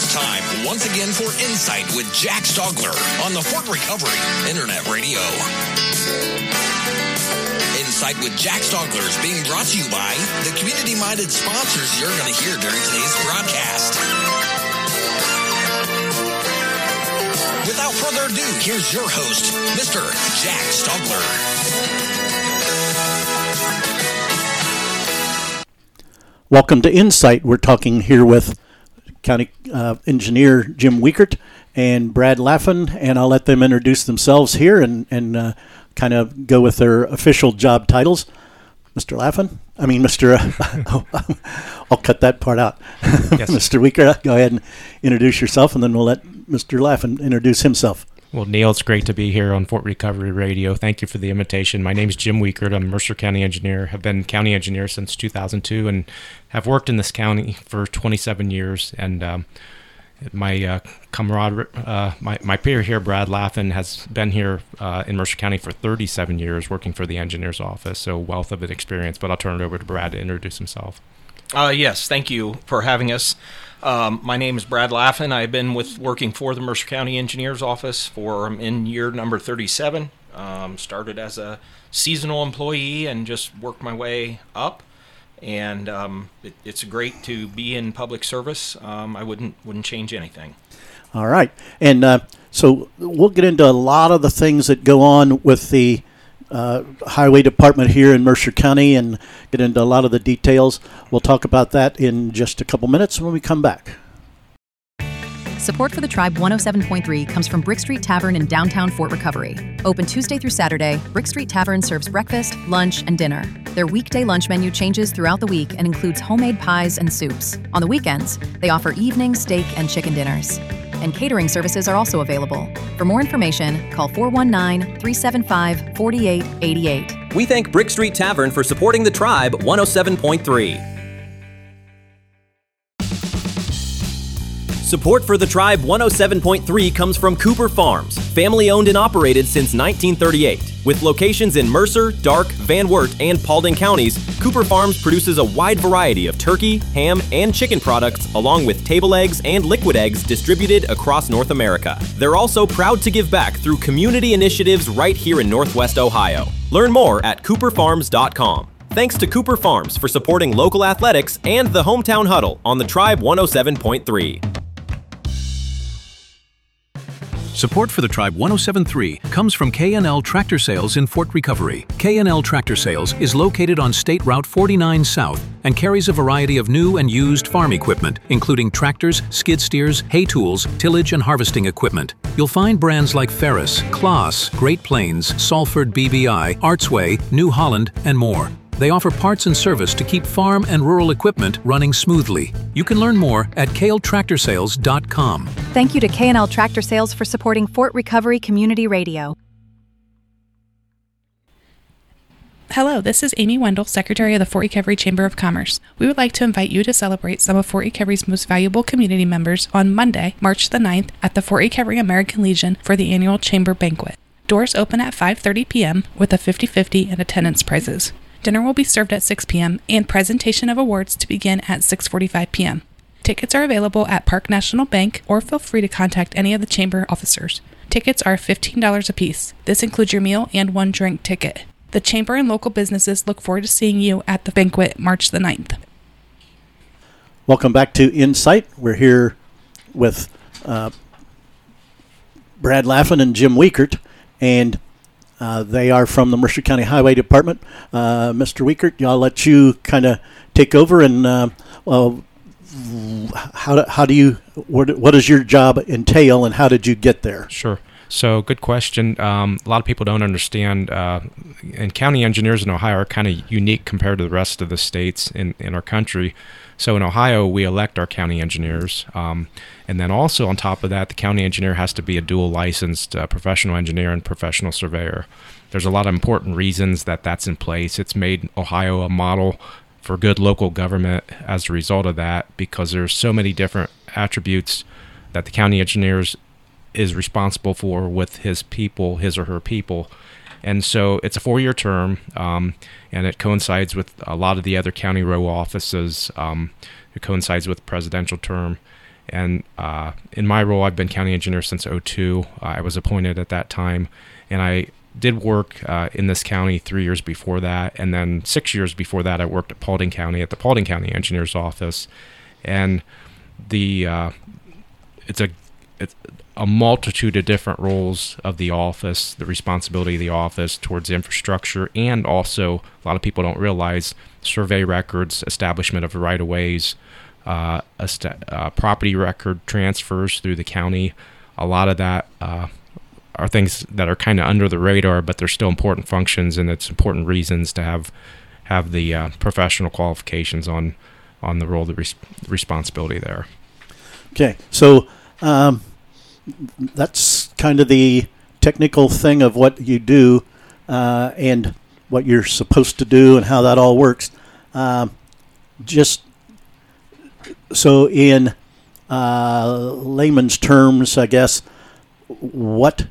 time once again for Insight with Jack Stogler on the Fort Recovery Internet Radio. Insight with Jack Stogler is being brought to you by the community-minded sponsors you're going to hear during today's broadcast. Without further ado, here's your host, Mr. Jack Stogler. Welcome to Insight. We're talking here with County Engineer Jim Wiechert and Brad Laffin, and I'll let them introduce themselves here and kind of go with their official job titles. Mr. Laffin? I'll cut that part out. Yes. Mr. Wiechert, go ahead and introduce yourself, and then we'll let Mr. Laffin introduce himself. Well, Neil, it's great to be here on Fort Recovery Radio. Thank you for the invitation. My name is Jim Wiechert. I'm a Mercer County engineer. Have been county engineer since 2002 and have worked in this county for 27 years. And my peer here, Brad Laffin, has been here in Mercer County for 37 years working for the engineer's office, so wealth of an experience. But I'll turn it over to Brad to introduce himself. Yes, thank you for having us. My name is Brad Laffin. I've been working for the Mercer County Engineer's Office in year number 37. Started as a seasonal employee and just worked my way up. And it's great to be in public service. I wouldn't change anything. All right. And so we'll get into a lot of the things that go on with the Highway Department here in Mercer County and get into a lot of the details. We'll talk about that in just a couple minutes when we come back. Support for the Tribe 107.3 comes from Brick Street Tavern in downtown Fort Recovery. Open Tuesday through Saturday, Brick Street Tavern serves breakfast, lunch, and dinner. Their weekday lunch menu changes throughout the week and includes homemade pies and soups. On the weekends, they offer evening steak and chicken dinners. And catering services are also available. For more information, call 419-375-4888. We thank Brick Street Tavern for supporting the Tribe 107.3. Support for the Tribe 107.3 comes from Cooper Farms, family-owned and operated since 1938. With locations in Mercer, Darke, Van Wert, and Paulding counties, Cooper Farms produces a wide variety of turkey, ham, and chicken products, along with table eggs and liquid eggs distributed across North America. They're also proud to give back through community initiatives right here in Northwest Ohio. Learn more at cooperfarms.com. Thanks to Cooper Farms for supporting local athletics and the Hometown Huddle on the Tribe 107.3. Support for the Tribe 107.3 comes from K&L Tractor Sales in Fort Recovery. K&L Tractor Sales is located on State Route 49 South and carries a variety of new and used farm equipment, including tractors, skid steers, hay tools, tillage, and harvesting equipment. You'll find brands like Ferris, Claas, Great Plains, Salford BBI, Artsway, New Holland, and more. They offer parts and service to keep farm and rural equipment running smoothly. You can learn more at kltractorsales.com. Thank you to K&L Tractor Sales for supporting Fort Recovery Community Radio. Hello, this is Amy Wendell, Secretary of the Fort Recovery Chamber of Commerce. We would like to invite you to celebrate some of Fort Recovery's most valuable community members on Monday, March the 9th, at the Fort Recovery American Legion for the annual Chamber Banquet. Doors open at 5:30 p.m. with a 50-50 and attendance prizes. Dinner will be served at 6 p.m. and presentation of awards to begin at 6:45 p.m. Tickets are available at Park National Bank, or feel free to contact any of the Chamber officers. Tickets are $15 apiece. This includes your meal and one drink ticket. The Chamber and local businesses look forward to seeing you at the banquet March the 9th. Welcome back to Insight. We're here with Brad Laffin and Jim Wiechert, and they are from the Mercer County Highway Department. Mr. Wiechert, I'll let you kind of take over and what does your job entail and how did you get there? Sure. So good question. A lot of people don't understand, and county engineers in Ohio are kind of unique compared to the rest of the states in our country. So in Ohio, we elect our county engineers. And then also on top of that, the county engineer has to be a dual licensed professional engineer and professional surveyor. There's a lot of important reasons that that's in place. It's made Ohio a model for good local government as a result of that, because there's so many different attributes that the county engineers is responsible for with his people, his or her people. And so it's a 4-year term, and it coincides with a lot of the other county row offices. It coincides with the presidential term. And in my role, I've been county engineer since 2002. I was appointed at that time, and I did work in this county 3 years before that, and then 6 years before that, I worked at Paulding County at the Paulding County Engineer's Office. And it's a multitude of different roles of the office, the responsibility of the office towards infrastructure, and also a lot of people don't realize survey records, establishment of right-of-ways, property record transfers through the county. A lot of that are things that are kind of under the radar, but they're still important functions, and it's important reasons to have the professional qualifications on the role, the responsibility there. Okay, so that's kind of the technical thing of what you do and what you're supposed to do and how that all works. Just so in layman's terms, I guess, what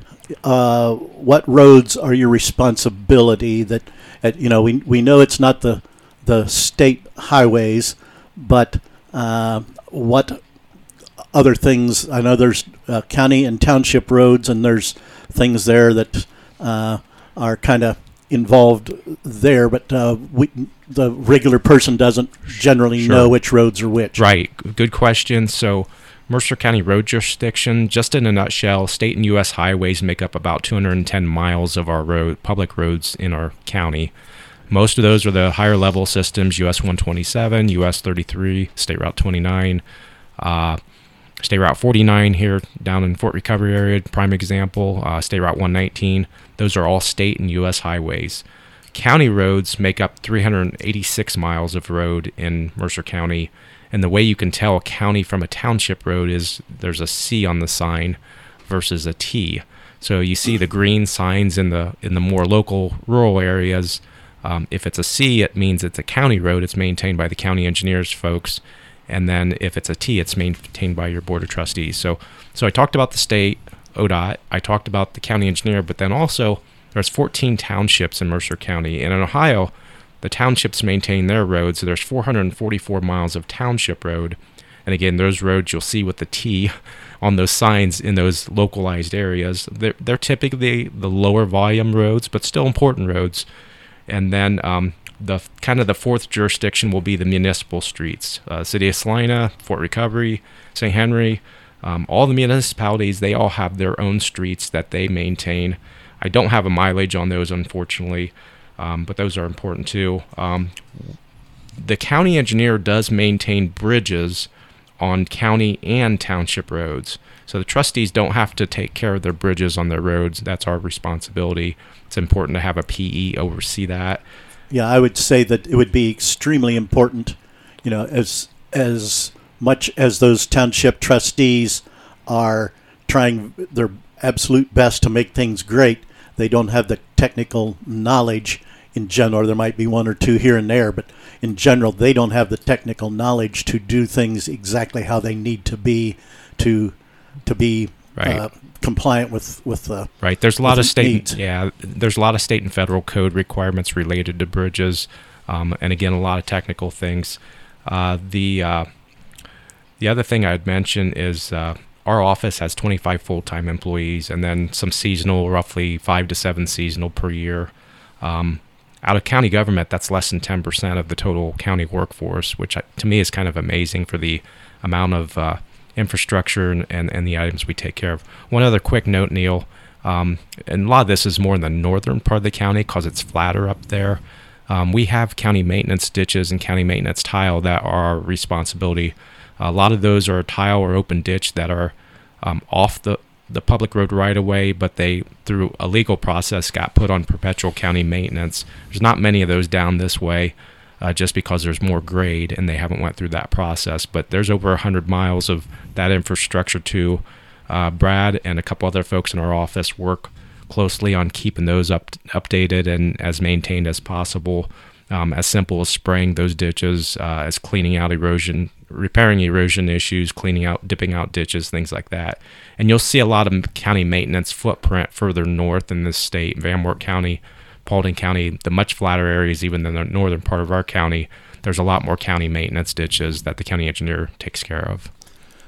roads are your responsibility? That we know it's not the state highways, but what other things? I know there's county and township roads, and there's things there that are kind of involved there, but the regular person doesn't generally know which roads are which. Right. Good question. So Mercer County road jurisdiction, just in a nutshell, state and U.S. highways make up about 210 miles of our public roads in our county. Most of those are the higher level systems, US 127, US 33, State Route 29, State Route 49 here down in Fort Recovery area, prime example, State Route 119. Those are all state and U.S. highways. County roads make up 386 miles of road in Mercer County, and the way you can tell a county from a township road is there's a C on the sign versus a T. So you see the green signs in the more local rural areas. If it's a C, it means it's a county road. It's maintained by the county engineers folks. And then if it's a T, it's maintained by your board of trustees. So I talked about the state, ODOT. I talked about the county engineer, but then also there's 14 townships in Mercer County. And in Ohio, the townships maintain their roads. So there's 444 miles of township road. And again, those roads you'll see with the T on those signs in those localized areas. They're typically the lower volume roads, but still important roads. And then the kind of the fourth jurisdiction will be the municipal streets. City of Salina, Fort Recovery, St. Henry, all the municipalities, they all have their own streets that they maintain. I don't have a mileage on those, unfortunately, but those are important too. The county engineer does maintain bridges on county and township roads. So the trustees don't have to take care of their bridges on their roads. That's our responsibility. It's important to have a PE oversee that. Yeah, I would say that it would be extremely important, as much as those township trustees are trying their absolute best to make things great, they don't have the technical knowledge in general. There might be one or two here and there, but in general, they don't have the technical knowledge to do things exactly how they need to be right. Compliant with right. There's a lot of state needs. There's a lot of state and federal code requirements related to bridges, and again, a lot of technical things. The other thing I'd mention is our office has 25 full-time employees, and then some seasonal, roughly 5 to 7 seasonal per year. Out of county government, that's less than 10% of the total county workforce, which to me is kind of amazing for the amount of infrastructure and the items we take care of. One other quick note, Neil, and a lot of this is more in the northern part of the county because it's flatter up there. We have county maintenance ditches and county maintenance tile that are our responsibility. A lot of those are tile or open ditch that are off the public road right away, but they, through a legal process, got put on perpetual county maintenance. There's not many of those down this way, just because there's more grade and they haven't went through that process. But there's over 100 miles of that infrastructure too. Brad and a couple other folks in our office work closely on keeping those updated and as maintained as possible. As simple as spraying those ditches, as cleaning out erosion, repairing erosion issues, cleaning out, dipping out ditches, things like that. And you'll see a lot of county maintenance footprint further north in this state, Van Wert County, Paulding County, the much flatter areas, even in the northern part of our county. There's a lot more county maintenance ditches that the county engineer takes care of.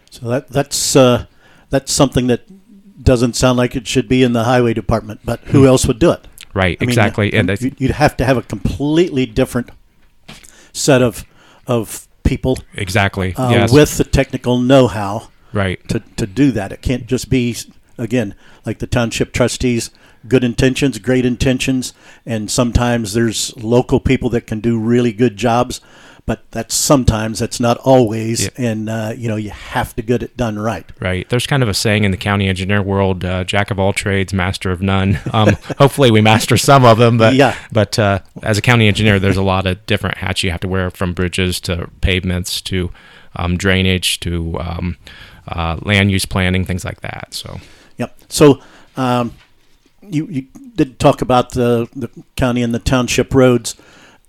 So that's something that doesn't sound like it should be in the highway department, but who else would do it? Right, I mean, exactly. And you'd have to have a completely different set of people exactly yes. with the technical know-how right to do that. It can't just be, again, like the township trustees, good intentions, great intentions, and sometimes there's local people that can do really good jobs, but that's not always, yeah. and you have to get it done right. Right. There's kind of a saying in the county engineer world, jack of all trades, master of none. Hopefully we master some of them, but yeah. But as a county engineer, there's a lot of different hats you have to wear, from bridges to pavements to drainage to land use planning, things like that. So. Yep. So you did talk about the county and the township roads.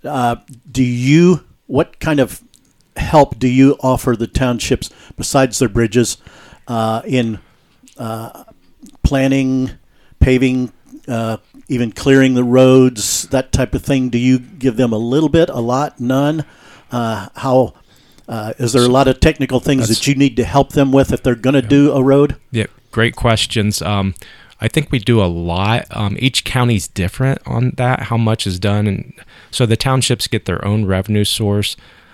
What kind of help do you offer the townships besides their bridges in planning, paving, even clearing the roads, that type of thing? Do you give them a little bit, a lot, none? Is there a lot of technical things that you need to help them with if they're going to do a road? Yeah, great questions. I think we do a lot. Each county's different on that, how much is done. And so the townships get their own revenue source.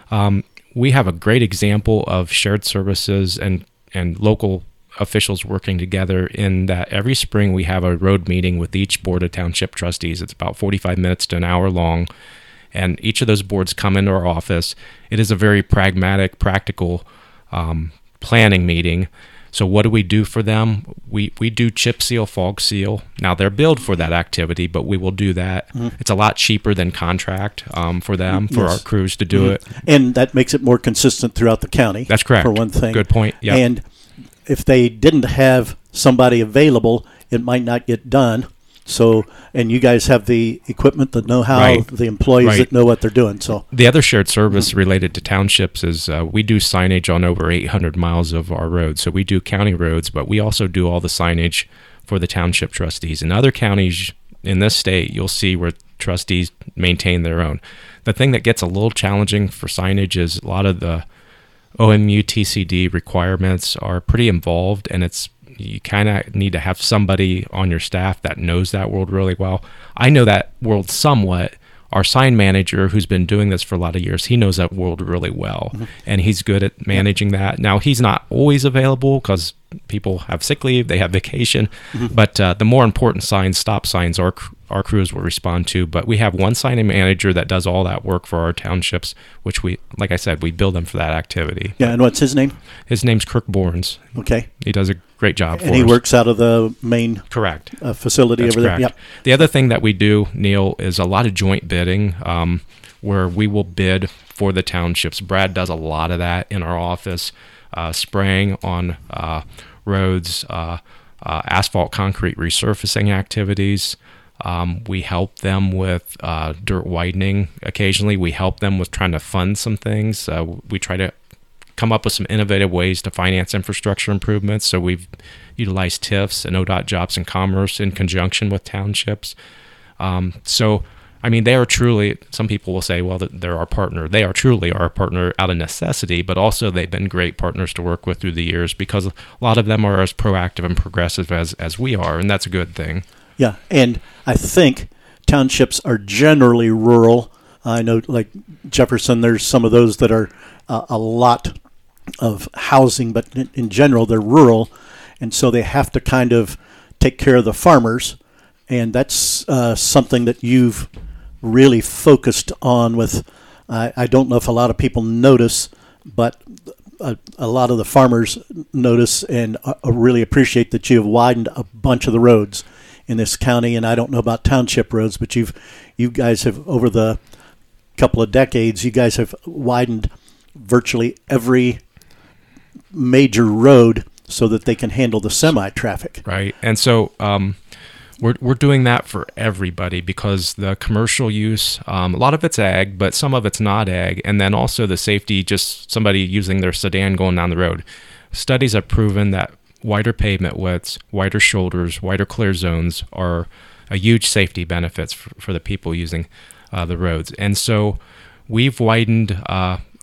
We have a great example of shared services and local officials working together in that every spring we have a road meeting with each board of township trustees. It's about 45 minutes to an hour long. And each of those boards come into our office. It is a very pragmatic, practical planning meeting. So what do we do for them? We do chip seal, fog seal. Now they're billed for that activity, but we will do that. Mm-hmm. It's a lot cheaper than contract for them, for our crews to do it. And that makes it more consistent throughout the county. That's correct. For one thing. Good point. Yeah. And if they didn't have somebody available, it might not get done. So, and you guys have the equipment, the know-how, right. the employees that know what they're doing. So the other shared service related to townships is we do signage on over 800 miles of our roads. So we do county roads, but we also do all the signage for the township trustees. In other counties in this state, you'll see where trustees maintain their own. The thing that gets a little challenging for signage is a lot of the OMU TCD requirements are pretty involved, and you kind of need to have somebody on your staff that knows that world really well. I know that world somewhat. Our sign manager, who's been doing this for a lot of years, he knows that world really well, and he's good at managing that. Now, he's not always available because people have sick leave, they have vacation, but the more important signs, stop signs, our crews will respond to. But we have one sign manager that does all that work for our townships, which we, like I said, we bill them for that activity. Yeah, and what's his name? His name's Kirk Borns. Okay. He does a great job for us. And he works out of the main correct facility That's over correct. there. Yep. The other thing that we do, Neil, is a lot of joint bidding where we will bid for the townships. Brad does a lot of that in our office, spraying on roads, asphalt concrete resurfacing activities. We help them with dirt widening occasionally. We help them with trying to fund some things. We try to come up with some innovative ways to finance infrastructure improvements. So we've utilized TIFs and ODOT Jobs and Commerce in conjunction with townships. So, I mean, they are truly, some people will say, well, they're our partner. They are truly our partner out of necessity, but also they've been great partners to work with through the years because a lot of them are as proactive and progressive as we are, and that's a good thing. Yeah, and I think townships are generally rural. I know, like Jefferson, there's some of those that are a lot of housing, but in general, they're rural, and so they have to kind of take care of the farmers, and that's something that you've really focused on with, I don't know if a lot of people notice, but a lot of the farmers notice and really appreciate that you have widened a bunch of the roads in this county. And I don't know about township roads, but you guys have, over the couple of decades, you guys have widened virtually every major road so that they can handle the semi-traffic. Right. And so we're doing that for everybody because the commercial use, a lot of it's ag, but some of it's not ag. And then also the safety, just somebody using their sedan going down the road. Studies have proven that wider pavement widths, wider shoulders, wider clear zones are a huge safety benefits for the people using the roads. And so we've widened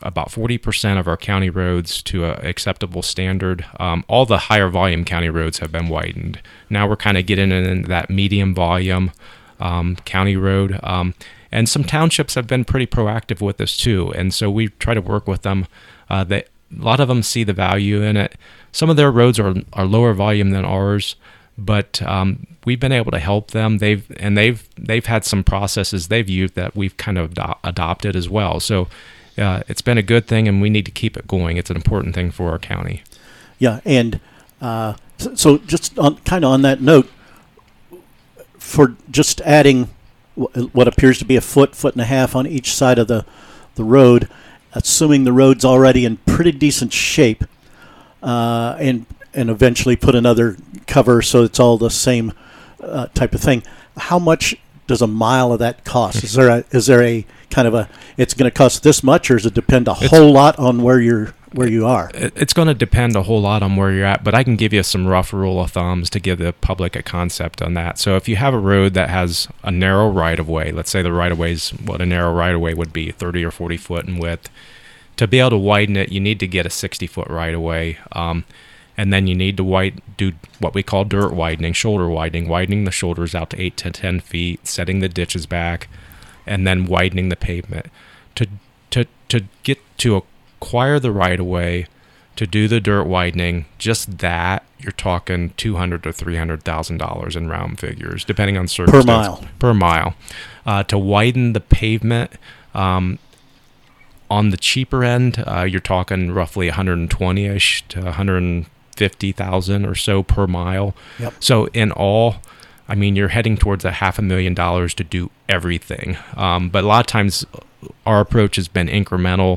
about 40% of our county roads to an acceptable standard. All the higher volume county roads have been widened. Now we're kind of getting into that medium volume county road. And some townships have been pretty proactive with this too. And so we try to work with them. A lot of them see the value in it. Some of their roads are lower volume than ours, but we've been able to help them. They've had some processes they've used that we've kind of adopted as well. So it's been a good thing, and we need to keep it going. It's an important thing for our county. Yeah, and so just on that note, for just adding what appears to be a foot and a half on each side of the road, assuming the road's already in pretty decent shape, and eventually put another cover so it's all the same type of thing. How much does a mile of that cost? Is there a kind of it's going to cost this much, or does it depend a whole lot on where you are? It's going to depend a whole lot on where you're at, but I can give you some rough rule of thumbs to give the public a concept on that. So if you have a road that has a narrow right-of-way, let's say the right-of-way is what a narrow right-of-way would be, 30 or 40 foot in width. To be able to widen it, you need to get a 60-foot right-of-way, and then you need to do what we call dirt widening, shoulder widening the shoulders out to 8 to 10 feet, setting the ditches back, and then widening the pavement. To get to acquire the right-of-way, to do the dirt widening, just that, you're talking $200,000 to $300,000 in round figures, depending on circumstances. Per mile. To widen the pavement, on the cheaper end, you're talking roughly $120,000 to $150,000 or so per mile. Yep. So in all, I mean, you're heading towards $500,000 to do everything. But a lot of times, our approach has been incremental.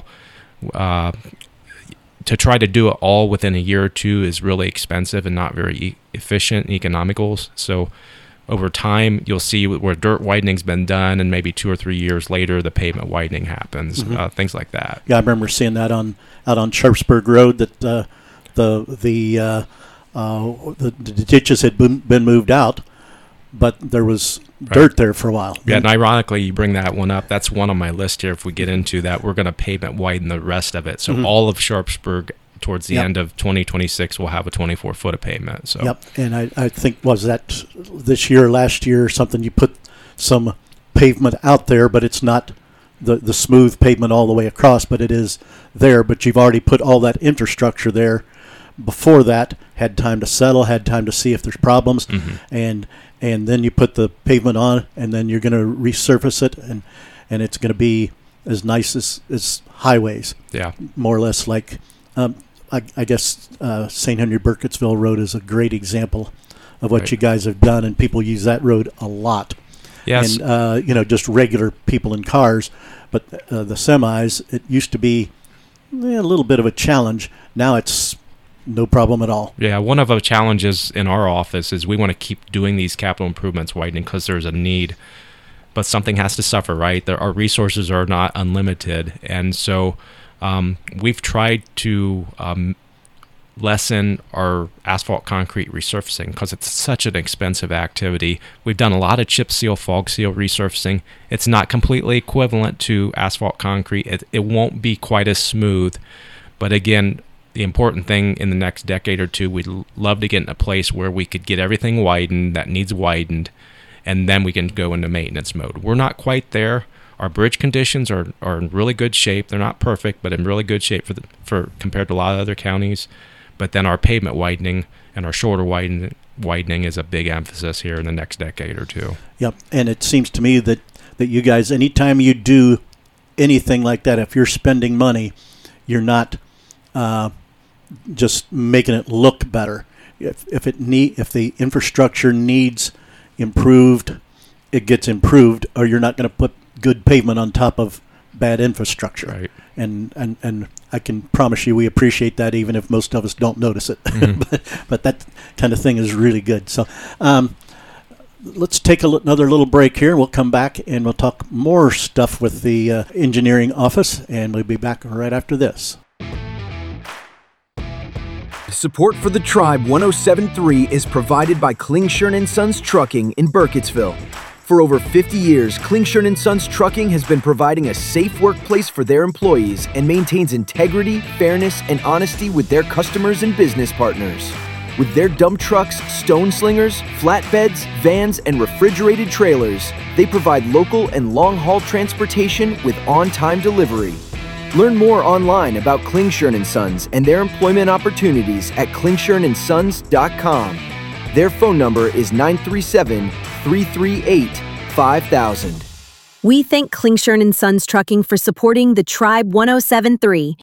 To try to do it all within a year or two is really expensive and not very efficient and economical. So over time, you'll see where dirt widening's been done, and maybe 2 or 3 years later, the pavement widening happens. Things like that. Yeah, I remember seeing that out on Sharpsburg Road, that the ditches had been moved out, but there was dirt there for a while. Yeah, and ironically, you bring that one up. That's one on my list here. If we get into that, we're going to pavement widen the rest of it. So all of Sharpsburg towards the end of 2026 will have a 24-foot of pavement. So. Yep, and I think, was that this year, last year or something, you put some pavement out there, but it's not the smooth pavement all the way across, but it is there. But you've already put all that infrastructure there. Before that, had time to settle, had time to see if there's problems, and then you put the pavement on, and then you're going to resurface it, and it's going to be as nice as highways. Yeah, more or less like. I guess St. Henry Burkittsville Road is a great example of what you guys have done, and people use that road a lot. Yes, and just regular people in cars, but the semis, it used to be a little bit of a challenge. Now it's no problem at all. Yeah, one of the challenges in our office is we want to keep doing these capital improvements widening because there's a need, but something has to suffer, right? Our resources are not unlimited, and so we've tried to lessen our asphalt concrete resurfacing because it's such an expensive activity. We've done a lot of chip seal, fog seal resurfacing. It's not completely equivalent to asphalt concrete. It won't be quite as smooth, but again, the important thing in the next decade or two, we'd love to get in a place where we could get everything widened that needs widened, and then we can go into maintenance mode. We're not quite there. Our bridge conditions are in really good shape. They're not perfect, but in really good shape for compared to a lot of other counties. But then our pavement widening and our shoulder widening is a big emphasis here in the next decade or two. Yep, and it seems to me that you guys, anytime you do anything like that, if you're spending money, you're not just making it look better. If the infrastructure needs improved, it gets improved, or you're not going to put good pavement on top of bad infrastructure. Right. And I can promise you we appreciate that, even if most of us don't notice it. but that kind of thing is really good. So let's take another little break here. We'll come back and we'll talk more stuff with the engineering office, and we'll be back right after this. Support for the Tribe 107.3 is provided by Klingshirn & Sons Trucking in Burkittsville. For over 50 years, Klingshirn & Sons Trucking has been providing a safe workplace for their employees and maintains integrity, fairness, and honesty with their customers and business partners. With their dump trucks, stone slingers, flatbeds, vans, and refrigerated trailers, they provide local and long-haul transportation with on-time delivery. Learn more online about Klingshirn & Sons and their employment opportunities at klingshirnandsons.com. Their phone number is 937-338-5000. We thank Klingshirn & Sons Trucking for supporting the Tribe 107.3.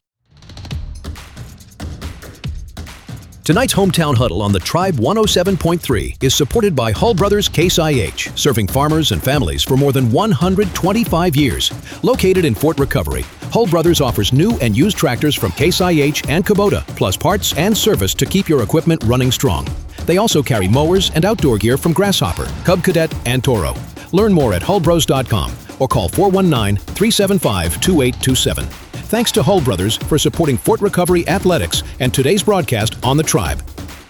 Tonight's Hometown Huddle on the Tribe 107.3 is supported by Hull Brothers Case IH, serving farmers and families for more than 125 years. Located in Fort Recovery, Hull Brothers offers new and used tractors from Case IH and Kubota, plus parts and service to keep your equipment running strong. They also carry mowers and outdoor gear from Grasshopper, Cub Cadet, and Toro. Learn more at hullbros.com or call 419-375-2827. Thanks to Hull Brothers for supporting Fort Recovery Athletics and today's broadcast on the Tribe.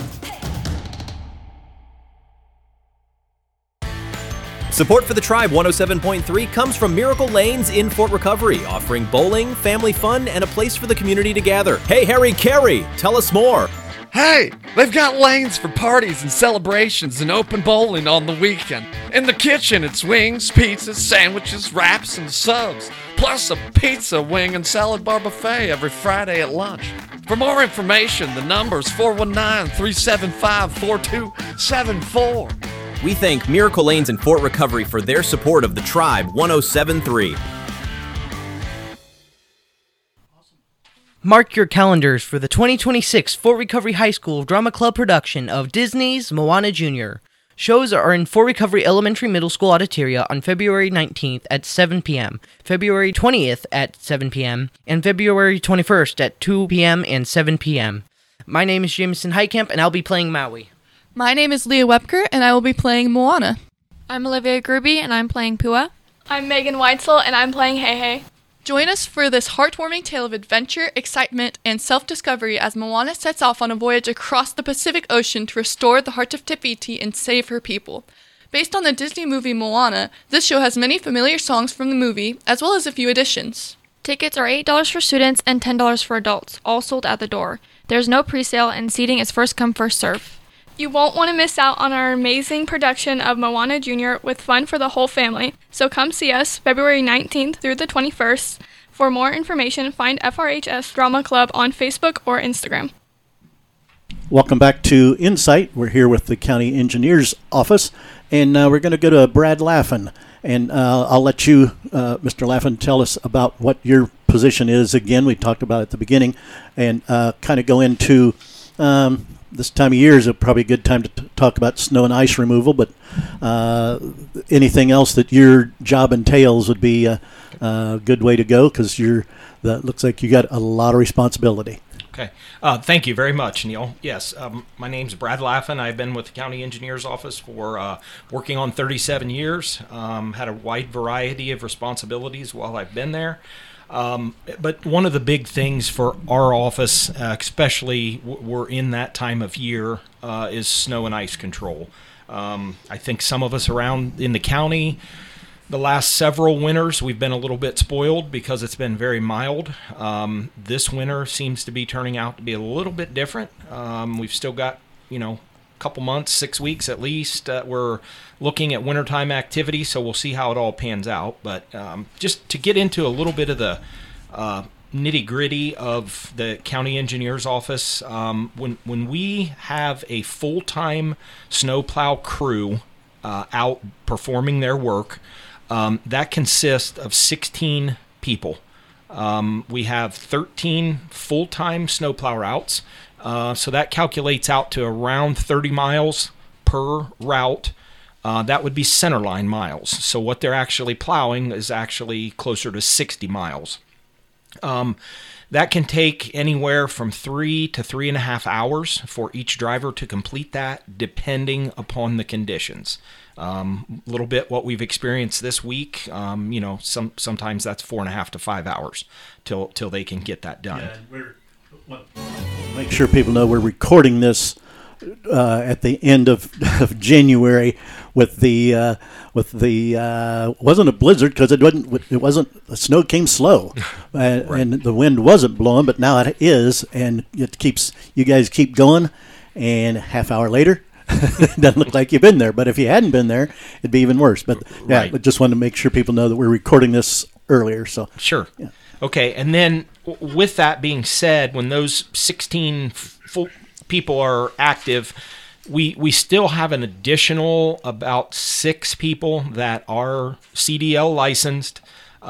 Support for the Tribe 107.3 comes from Miracle Lanes in Fort Recovery, offering bowling, family fun, and a place for the community to gather. Hey, Harry Carey, tell us more. Hey, they've got lanes for parties and celebrations and open bowling on the weekend. In the kitchen, it's wings, pizzas, sandwiches, wraps, and subs. Plus a pizza, wing, and salad bar buffet every Friday at lunch. For more information, the number is 419-375-4274. We thank Miracle Lanes in Fort Recovery for their support of the Tribe 107.3. Mark your calendars for the 2026 Fort Recovery High School Drama Club production of Disney's Moana Jr. Shows are in Fort Recovery Elementary Middle School Auditoria on February 19th at 7 p.m., February 20th at 7 p.m., and February 21st at 2 p.m. and 7 p.m. My name is Jameson Heitkamp, and I'll be playing Maui. My name is Leah Webker, and I will be playing Moana. I'm Olivia Gruby, and I'm playing Pua. I'm Megan Weitzel, and I'm playing Hey Hey. Join us for this heartwarming tale of adventure, excitement, and self-discovery as Moana sets off on a voyage across the Pacific Ocean to restore the heart of Te Fiti and save her people. Based on the Disney movie Moana, this show has many familiar songs from the movie, as well as a few additions. Tickets are $8 for students and $10 for adults, all sold at the door. There's no pre-sale, and seating is first come, first serve. You won't want to miss out on our amazing production of Moana Jr. with fun for the whole family. So come see us February 19th through the 21st. For more information, find FRHS Drama Club on Facebook or Instagram. Welcome back to Insight. We're here with the County Engineer's Office, and we're going to go to Brad Laffin. And I'll let you, Mr. Laffin, tell us about what your position is. Again, we talked about it at the beginning, and kind of go into... this time of year is probably a good time to talk about snow and ice removal, but anything else that your job entails would be a good way to go, because looks like you got a lot of responsibility. Okay. Thank you very much, Neil. Yes, my name's Brad Laffin. I've been with the County Engineer's Office for working on 37 years. Had a wide variety of responsibilities while I've been there. But one of the big things for our office, especially we're in that time of year, is snow and ice control. I think some of us around in the county, the last several winters, we've been a little bit spoiled because it's been very mild. This winter seems to be turning out to be a little bit different. We've still got, couple months, 6 weeks at least. We're looking at wintertime activity, so we'll see how it all pans out. But just to get into a little bit of the nitty-gritty of the county engineer's office, when we have a full-time snowplow crew out performing their work, that consists of 16 people. We have 13 full-time snowplow routes. So that calculates out to around 30 miles per route. That would be centerline miles. So what they're actually plowing is actually closer to 60 miles. That can take anywhere from 3 to 3.5 hours for each driver to complete that, depending upon the conditions. A little bit what we've experienced this week. Sometimes that's 4.5 to 5 hours till they can get that done. Yeah, make sure people know we're recording this at the end of January with the wasn't a blizzard because it wasn't the snow came slow and the wind wasn't blowing, but now it is, and you guys keep going, and half hour later it doesn't look like you've been there, but if you hadn't been there it'd be even worse. But yeah, I just wanted to make sure people know that we're recording this earlier. So sure. Yeah. Okay, and then with that being said, when those 16 people are active, we still have an additional about 6 people that are CDL licensed.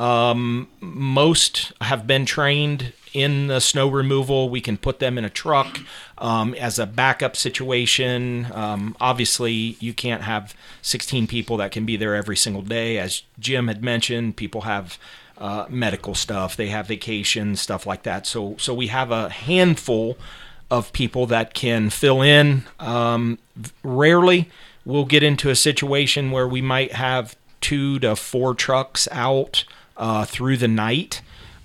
Most have been trained in the snow removal. We can put them in a truck as a backup situation. Obviously, you can't have 16 people that can be there every single day. As Jim had mentioned, people have medical stuff, they have vacations, stuff like that. So we have a handful of people that can fill in. Rarely we'll get into a situation where we might have 2 to 4 trucks out through the night.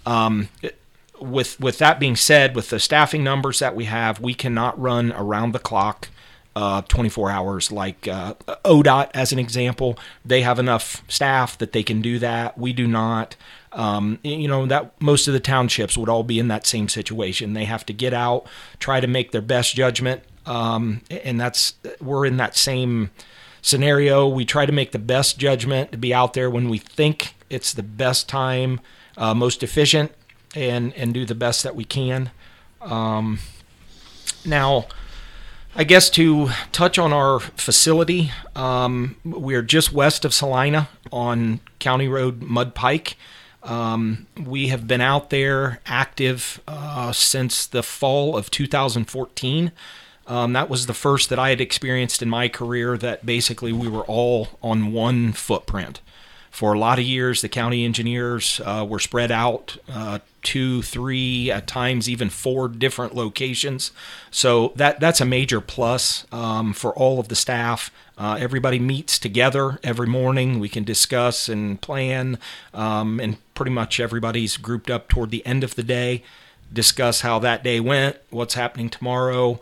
With that being said, with the staffing numbers that we have, we cannot run around the clock 24 hours like ODOT, as an example. They have enough staff that they can do that. We do not. That most of the townships would all be in that same situation. They have to get out, try to make their best judgment, and we're in that same scenario. We try to make the best judgment to be out there when we think it's the best time, most efficient, and do the best that we can. Now, I guess to touch on our facility, we are just west of Salina on County Road Mud Pike. We have been out there active since the fall of 2014. That was the first that I had experienced in my career that basically we were all on one footprint. For a lot of years, the county engineers were spread out 2, 3, at times even 4 different locations. So that's a major plus for all of the staff. Everybody meets together every morning. We can discuss and plan, and pretty much everybody's grouped up toward the end of the day, discuss how that day went, what's happening tomorrow.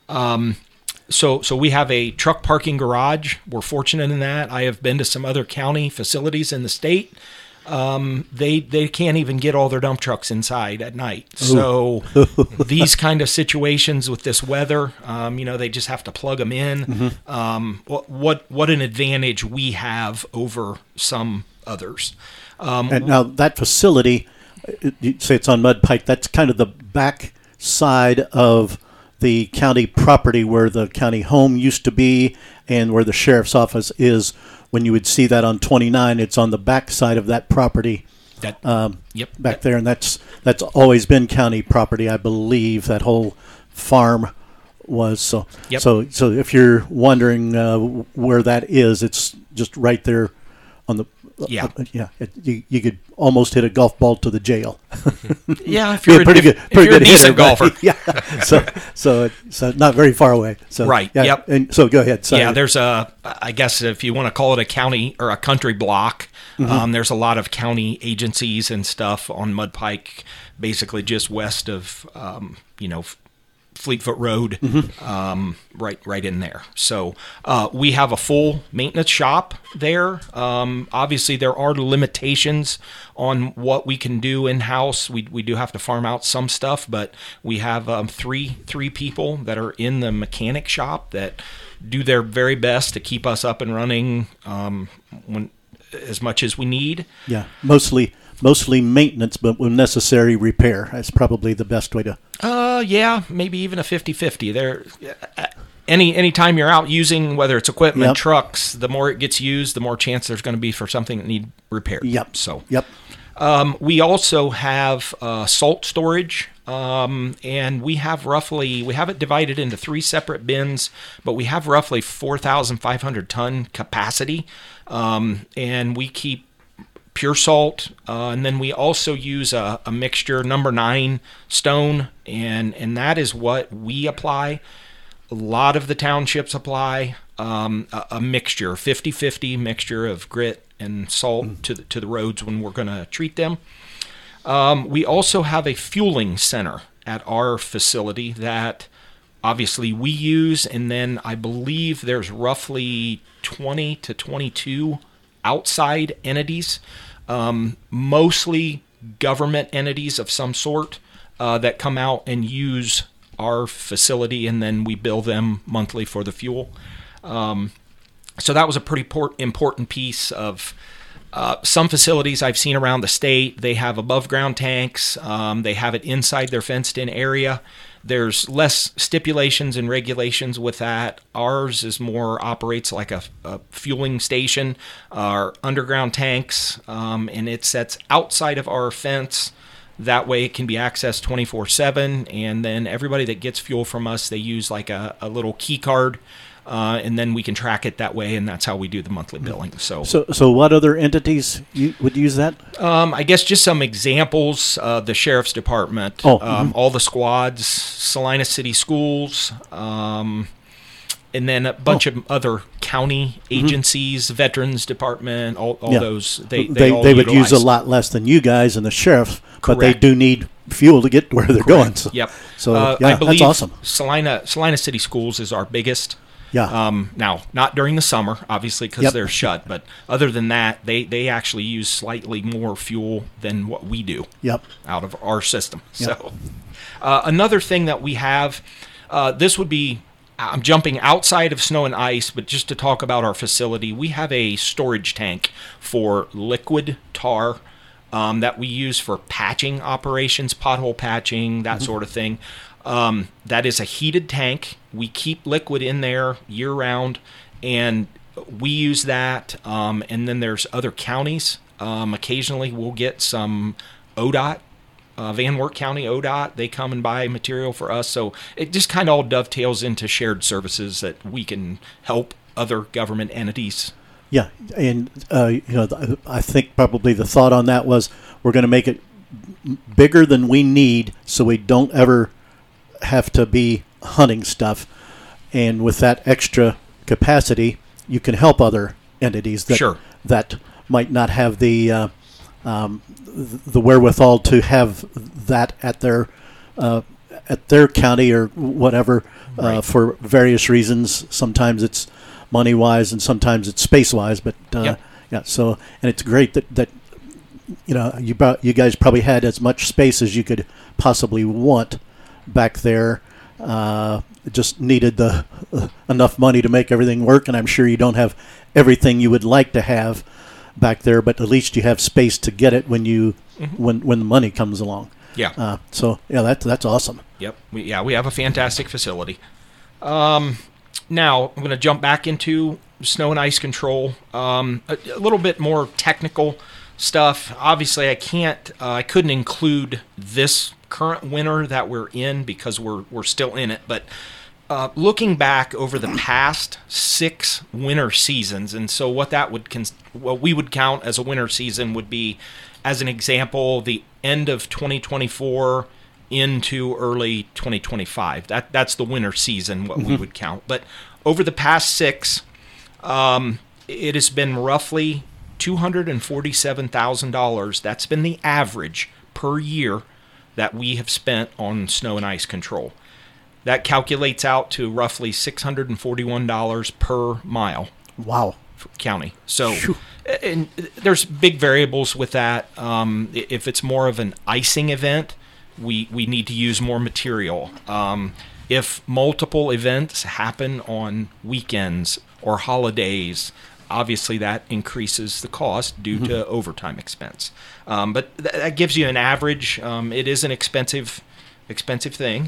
So we have a truck parking garage. We're fortunate in that. I have been to some other county facilities in the state. They can't even get all their dump trucks inside at night. So these kind of situations with this weather, they just have to plug them in. Mm-hmm. What an advantage we have over some others. And now that facility, you say it's on Mud Pike. That's kind of the back side of the county property where the county home used to be and where the sheriff's office is. When you would see that on 29, it's on the back side of that property. Back there, and that's always been county property, I believe. That whole farm was so. Yep. So if you're wondering where that is, it's just right there on the. You could almost hit a golf ball to the jail. Yeah, if you're a decent golfer. Yeah. So not very far away. So right. Yeah, yep. And so go ahead. Sorry. Yeah, there's I guess if you want to call it a county or a country block, mm-hmm. There's a lot of county agencies and stuff on Mud Pike, basically just west of Fleetfoot Road, mm-hmm. Right in there. So we have a full maintenance shop there. Obviously, there are limitations on what we can do in-house. We do have to farm out some stuff, but we have three people that are in the mechanic shop that do their very best to keep us up and running as much as we need. Yeah, mostly maintenance, but when necessary, repair. That's probably the best way to... Yeah, maybe even a 50-50. There, any time you're out using, whether it's equipment, yep. trucks, the more it gets used, the more chance there's going to be for something that need repaired. Yep. So, yep. We also have salt storage, and we have it divided into 3 separate bins, but we have roughly 4,500 ton capacity, and we keep pure salt, and then we also use a mixture, number 9 stone, and that is what we apply. A lot of the townships apply a mixture, 50-50 mixture of grit and salt to the roads when we're going to treat them. We also have a fueling center at our facility that obviously we use, and then I believe there's roughly 20 to 22 outside entities, mostly government entities of some sort that come out and use our facility, and then we bill them monthly for the fuel. So that was a pretty important piece of some facilities I've seen around the state. They have above ground tanks. They have it inside their fenced in area. There's less stipulations and regulations with that. Ours is more operates like a fueling station. Our underground tanks, and it sets outside of our fence. That way it can be accessed 24/7. And then everybody that gets fuel from us, they use like a little key card. And then we can track it that way, and that's how we do the monthly billing. So what other entities would use that? I guess just some examples: the sheriff's department, all the squads, Salina City Schools, and then a bunch of other county agencies, Veterans Department, all those. They would use a lot less than you guys and the sheriff, but they do need fuel to get to where they're going. So, yep. So I believe that's awesome. Salina City Schools is our biggest. Yeah. Now, not during the summer, obviously, because they're shut. But other than that, they actually use slightly more fuel than what we do. Out of our system. So, another thing that we have, this would be, I'm jumping outside of snow and ice, but just to talk about our facility, we have a storage tank for liquid tar that we use for patching operations, pothole patching, that sort of thing. That is a heated tank. We keep liquid in there year round, and we use that. And then there's other counties. Occasionally we'll get some ODOT, Van Wert County ODOT. They come and buy material for us. So it just kind of all dovetails into shared services that we can help other government entities. Yeah, and I think probably the thought on that was we're going to make it bigger than we need, so we don't ever have to be hunting stuff, and with that extra capacity, you can help other entities that might not have the wherewithal to have that at their county or whatever for various reasons. Sometimes it's money wise, and sometimes it's space wise. But so and it's great that you guys probably had as much space as you could possibly want back there. Just needed enough money to make everything work, and I'm sure you don't have everything you would like to have back there, but at least you have space to get it when when the money comes along. That's awesome. Yep. We have a fantastic facility. Now I'm going to jump back into snow and ice control. A little bit more technical stuff. Obviously, I couldn't include this current winter that we're in because we're still in it. But looking back over the past 6 winter seasons, and so what we would count as a winter season would be, as an example, the end of 2024 into early 2025. That's the winter season, what we would count. But over the past 6, it has been roughly $247,000. That's been the average per year that we have spent on snow and ice control. That calculates out to roughly $641 per mile. Wow. For county. So and there's big variables with that. If it's more of an icing event, we need to use more material. If multiple events happen on weekends or holidays, obviously that increases the cost due to overtime expense. But that gives you an average. It is an expensive thing.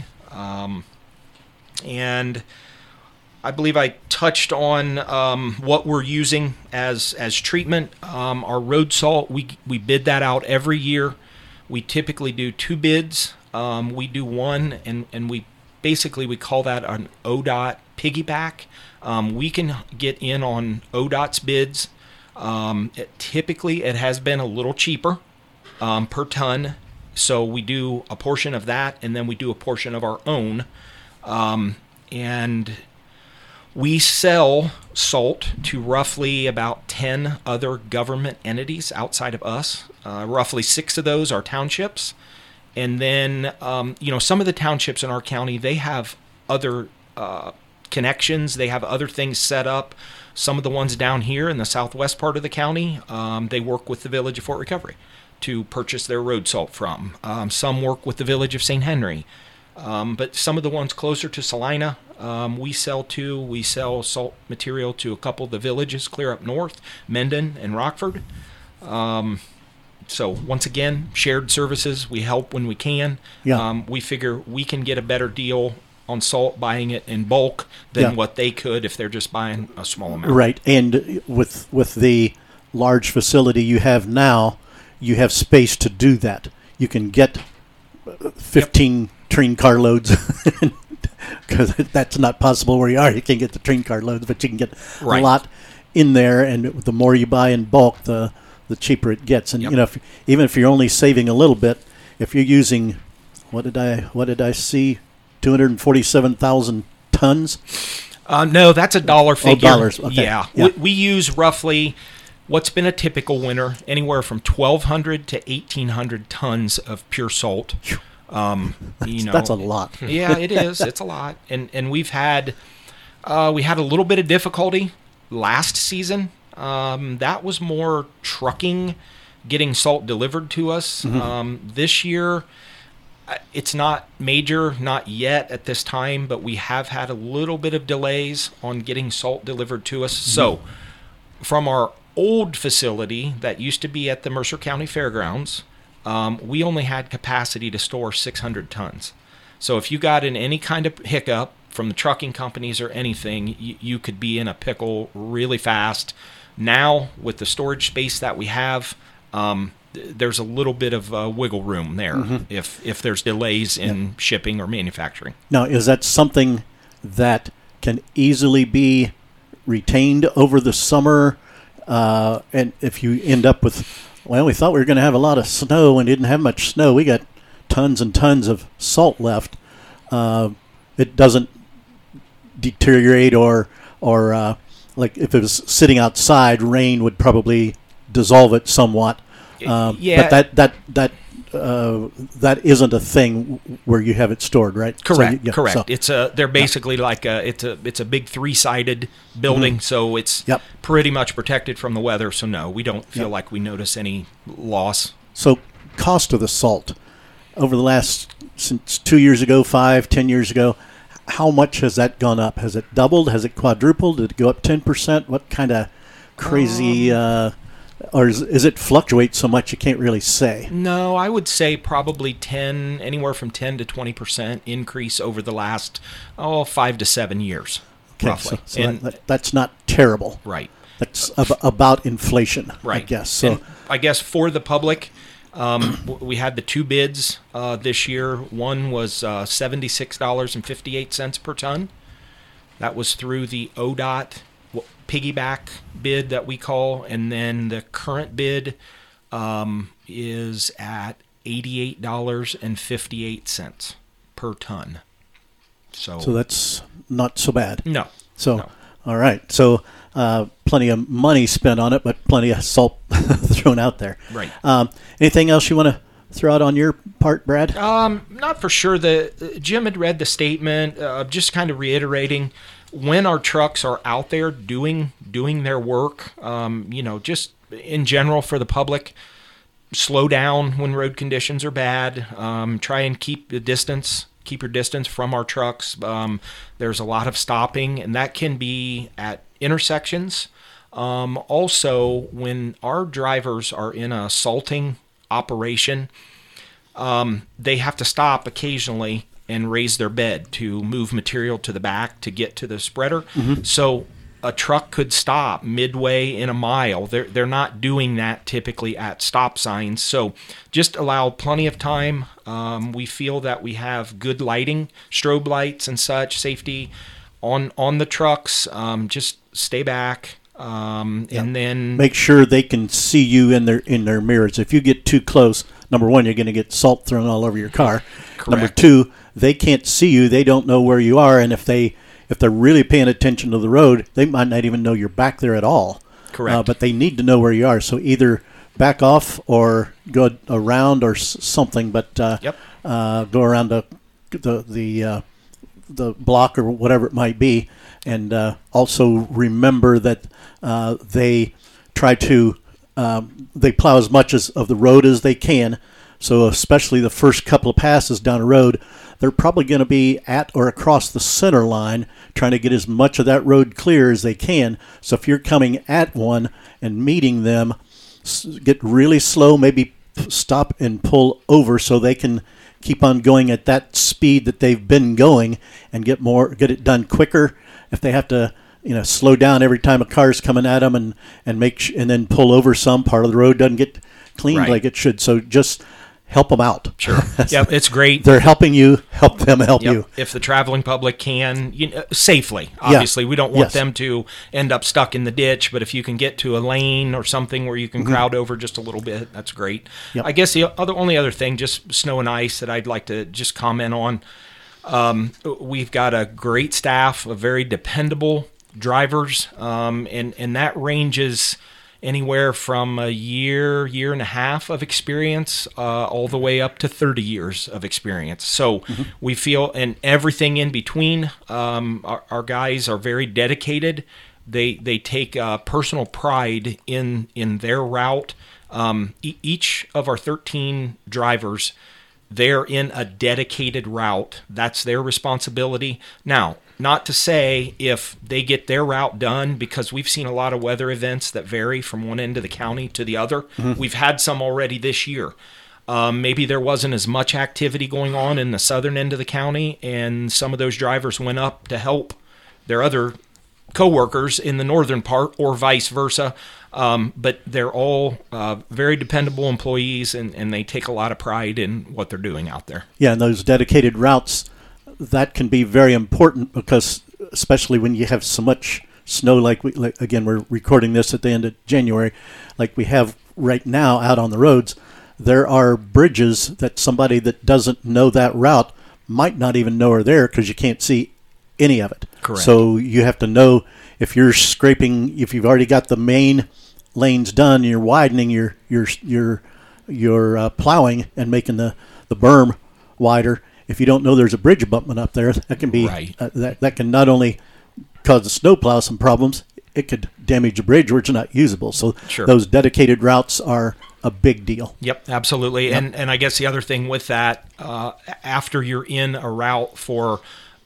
And I believe I touched on what we're using as treatment. Our road salt, we bid that out every year. We typically do 2 bids. We do one, and we call that an ODOT piggyback. We can get in on ODOT's bids. Typically, it has been a little cheaper per ton. So we do a portion of that, and then we do a portion of our own. And we sell salt to roughly about 10 other government entities outside of us. Roughly 6 of those are townships. And then, some of the townships in our county, they have other connections. They have other things set up. Some of the ones down here in the southwest part of the county, they work with the village of Fort Recovery to purchase their road salt from. Some work with the village of St. Henry. But some of the ones closer to Salina, we sell salt material to a couple of the villages clear up north, Mendon and Rockford. So once again, shared services, we help when we can. Yeah. We figure we can get a better deal on salt buying it in bulk than what they could if they're just buying a small amount. Right, and with the large facility you have now, you have space to do that. You can get 15 train car loads, because that's not possible where you are. You can't get the train car loads, but you can get a lot in there, and the more you buy in bulk, the cheaper it gets. And you know, even if you're only saving a little bit, if you're using, what did I see? 247,000 tons? No, that's a dollar figure. Oh, dollars. Okay. Yeah. We use roughly what's been a typical winter, anywhere from 1,200 to 1,800 tons of pure salt. That's a lot. Yeah, it is. It's a lot. And we had a little bit of difficulty last season. That was more trucking, getting salt delivered to us. This year, it's not major, not yet at this time, but we have had a little bit of delays on getting salt delivered to us. So from our old facility that used to be at the Mercer County Fairgrounds, we only had capacity to store 600 tons. So if you got in any kind of hiccup from the trucking companies or anything, you could be in a pickle really fast. Now, with the storage space that we have, there's a little bit of wiggle room there if there's delays in shipping or manufacturing. Now, is that something that can easily be retained over the summer? And if you end up with, well, we thought we were going to have a lot of snow and didn't have much snow. We got tons and tons of salt left. It doesn't deteriorate or like if it was sitting outside, rain would probably dissolve it somewhat. But that isn't a thing where you have it stored, right? Correct. So, correct. They're basically like it's a big 3-sided building, so it's pretty much protected from the weather. So no, we don't feel like we notice any loss. So cost of the salt over the last, since 2 years ago, 5, 10 years ago, how much has that gone up? Has it doubled? Has it quadrupled? Did it go up 10%? What kind of crazy? Or is it fluctuate so much you can't really say? No, I would say probably anywhere from 10 to 20% increase over the last 5 to 7 years, roughly. So that's not terrible. Right. That's about inflation, right. I guess. So and I guess for the public, we had the 2 bids this year. One was $76.58 per ton. That was through the ODOT piggyback bid that we call, and then the current bid is at $88.58 per ton. So that's not so bad. No. So all right. So plenty of money spent on it, but plenty of salt thrown out there. Right. Anything else you want to throw out on your part, Brad? Not for sure. Jim had read the statement, just kind of reiterating. When our trucks are out there doing their work, just in general for the public, slow down when road conditions are bad. Try and keep your distance from our trucks. There's a lot of stopping, and that can be at intersections. Also, when our drivers are in a salting operation, they have to stop occasionally and raise their bed to move material to the back to get to the spreader. So a truck could stop midway in a mile. They're not doing that typically at stop signs. So just allow plenty of time. We feel that we have good lighting, strobe lights and such, safety on the trucks. Just stay back. And then make sure they can see you in their mirrors. If you get too close, number one, you're going to get salt thrown all over your car. Correct. Number two, they can't see you. They don't know where you are, and if they're really paying attention to the road, they might not even know you're back there at all. Correct. But they need to know where you are. So either back off or go around or something. But go around the the block or whatever it might be, and also remember that they try to they plow as much of the road as they can. So especially the first couple of passes down a road, they're probably going to be at or across the center line, trying to get as much of that road clear as they can. So if you're coming at one and meeting them, get really slow, maybe stop and pull over so they can keep on going at that speed that they've been going and get it done quicker. If they have to, slow down every time a car's coming at them and then pull over some part of the road doesn't get cleaned like it should. So just help them out. Sure. Yep, it's great. They're helping you, help them help you. If the traveling public can, safely, obviously. We don't want them to end up stuck in the ditch, but if you can get to a lane or something where you can crowd over just a little bit, that's great. Yep. I guess the only other thing, just snow and ice, that I'd like to just comment on, we've got a great staff of very dependable drivers, and that ranges anywhere from a year and a half of experience, all the way up to 30 years of experience. So we feel, and everything in between, our guys are very dedicated. They take personal pride in their route. Each of our 13 drivers, they're in a dedicated route. That's their responsibility. Now, not to say if they get their route done, because we've seen a lot of weather events that vary from one end of the county to the other. We've had some already this year. Maybe there wasn't as much activity going on in the southern end of the county, and some of those drivers went up to help their other co-workers in the northern part, or vice versa. But they're all very dependable employees, and they take a lot of pride in what they're doing out there. Yeah, and those dedicated routes, that can be very important, because especially when you have so much snow, like again, we're recording this at the end of January, like we have right now out on the roads, there are bridges that somebody that doesn't know that route might not even know are there, because you can't see any of it. Correct. So you have to know, if you're scraping, if you've already got the main lanes done, and you're widening your plowing and making the berm wider. If you don't know there's a bridge abutment up there, that can be that can not only cause the snowplow some problems, it could damage the bridge where it's not usable. So those dedicated routes are a big deal. Yep, absolutely. Yep. And I guess the other thing with that, after you're in a route for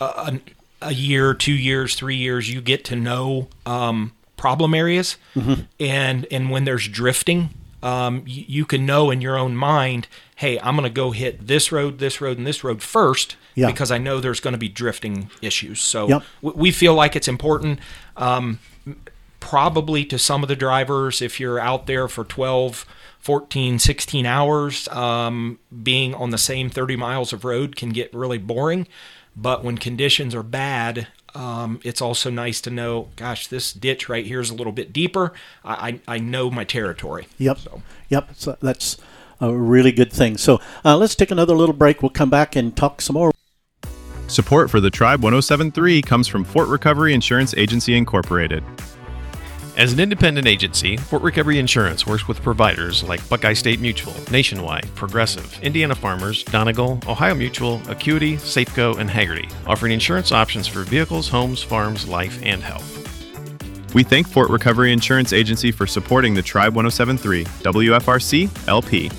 a year, 2 years, 3 years, you get to know problem areas, and when there's drifting, you can know in your own mind, hey, I'm going to go hit this road, and this road first, because I know there's going to be drifting issues. So we feel like it's important, probably to some of the drivers, if you're out there for 12, 14, 16 hours, being on the same 30 miles of road can get really boring. But when conditions are bad, it's also nice to know, gosh, this ditch right here is a little bit deeper. I know my territory. So that's a really good thing. So let's take another little break. We'll come back and talk some more. Support for the Tribe 107.3 comes from Fort Recovery Insurance Agency Incorporated. As an independent agency, Fort Recovery Insurance works with providers like Buckeye State Mutual, Nationwide, Progressive, Indiana Farmers, Donegal, Ohio Mutual, Acuity, Safeco, and Hagerty, offering insurance options for vehicles, homes, farms, life, and health. We thank Fort Recovery Insurance Agency for supporting the Tribe 107.3 WFRC LP.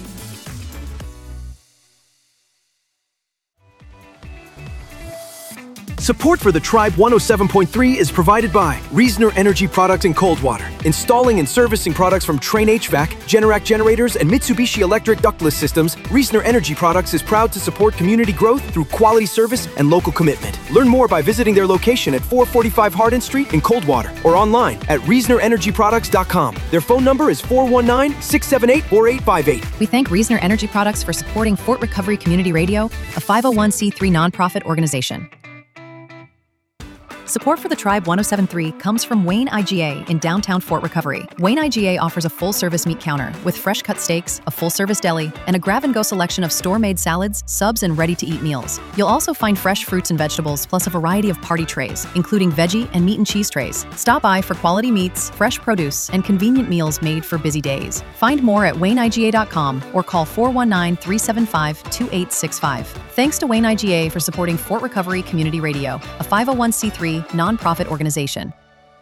Support for the Tribe 107.3 is provided by Reasoner Energy Products in Coldwater, installing and servicing products from Train HVAC, Generac generators, and Mitsubishi Electric ductless systems. Reasoner Energy Products is proud to support community growth through quality service and local commitment. Learn more by visiting their location at 445 Hardin Street in Coldwater, or online at ReasonerEnergyProducts.com. Their phone number is 419-678-4858. We thank Reasoner Energy Products for supporting Fort Recovery Community Radio, a 501c3 nonprofit organization. Support for the Tribe 107.3 comes from Wayne IGA in downtown Fort Recovery. Wayne IGA offers a full-service meat counter with fresh-cut steaks, a full-service deli, and a grab-and-go selection of store-made salads, subs, and ready-to-eat meals. You'll also find fresh fruits and vegetables, plus a variety of party trays, including veggie and meat and cheese trays. Stop by for quality meats, fresh produce, and convenient meals made for busy days. Find more at WayneIGA.com or call 419-375-2865. Thanks to Wayne IGA for supporting Fort Recovery Community Radio, a 501c3 nonprofit organization.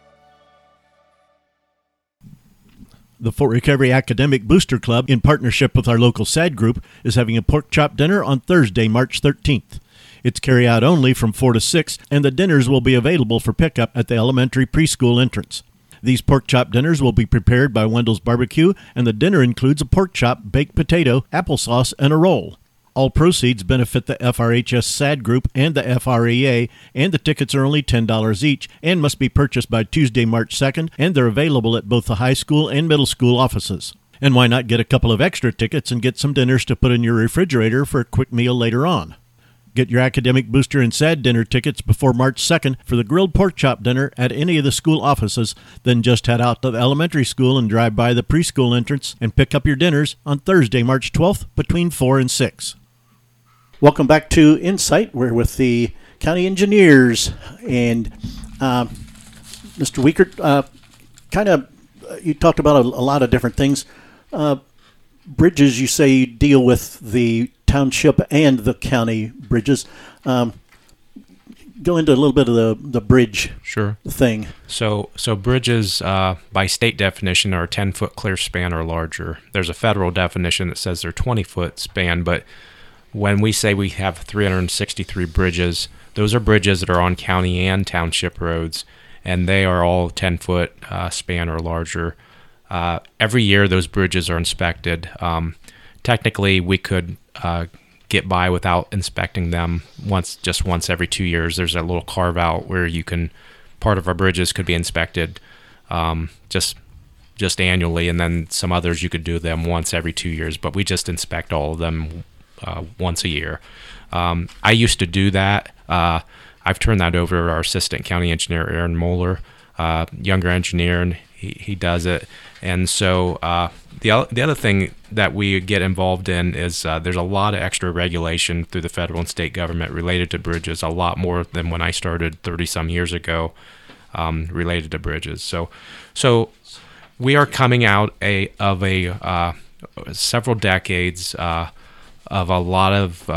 The Fort Recovery Academic Booster Club, in partnership with our local SAD group, is having a pork chop dinner on Thursday, March 13th. It's carry-out only from 4 to 6, and the dinners will be available for pickup at the elementary preschool entrance. These pork chop dinners will be prepared by Wendell's Barbecue, and the dinner includes a pork chop, baked potato, applesauce, and a roll. All proceeds benefit the FRHS SAD group and the FREA, and the tickets are only $10 each and must be purchased by Tuesday, March 2nd, and they're available at both the high school and middle school offices. And why not get a couple of extra tickets and get some dinners to put in your refrigerator for a quick meal later on? Get your Academic Booster and SAD dinner tickets before March 2nd for the grilled pork chop dinner at any of the school offices. Then just head out to the elementary school and drive by the preschool entrance and pick up your dinners on Thursday, March 12th between 4 and 6. Welcome back to Insight. We're with the county engineers, and Mr. Wiechert, you talked about a lot of different things. Bridges, you say you deal with the township and the county bridges. Go into a little bit of the bridge thing. So bridges, by state definition, are a 10-foot clear span or larger. There's a federal definition that says they're 20-foot span, but when we say we have 363 bridges, those are bridges that are on county and township roads, and they are all 10-foot span or larger. Every year, those bridges are inspected. Technically, we could get by without inspecting them once every 2 years. There's a little carve out where part of our bridges could be inspected just annually, and then some others you could do them once every 2 years. But we just inspect all of them once a year. I used to do that. I've turned that over to our assistant county engineer, Aaron Moeller, younger engineer, and he does it. And so the other thing that we get involved in is there's a lot of extra regulation through the federal and state government related to bridges, a lot more than when I started 30-some years ago related to bridges. So we are coming out of several decades of a lot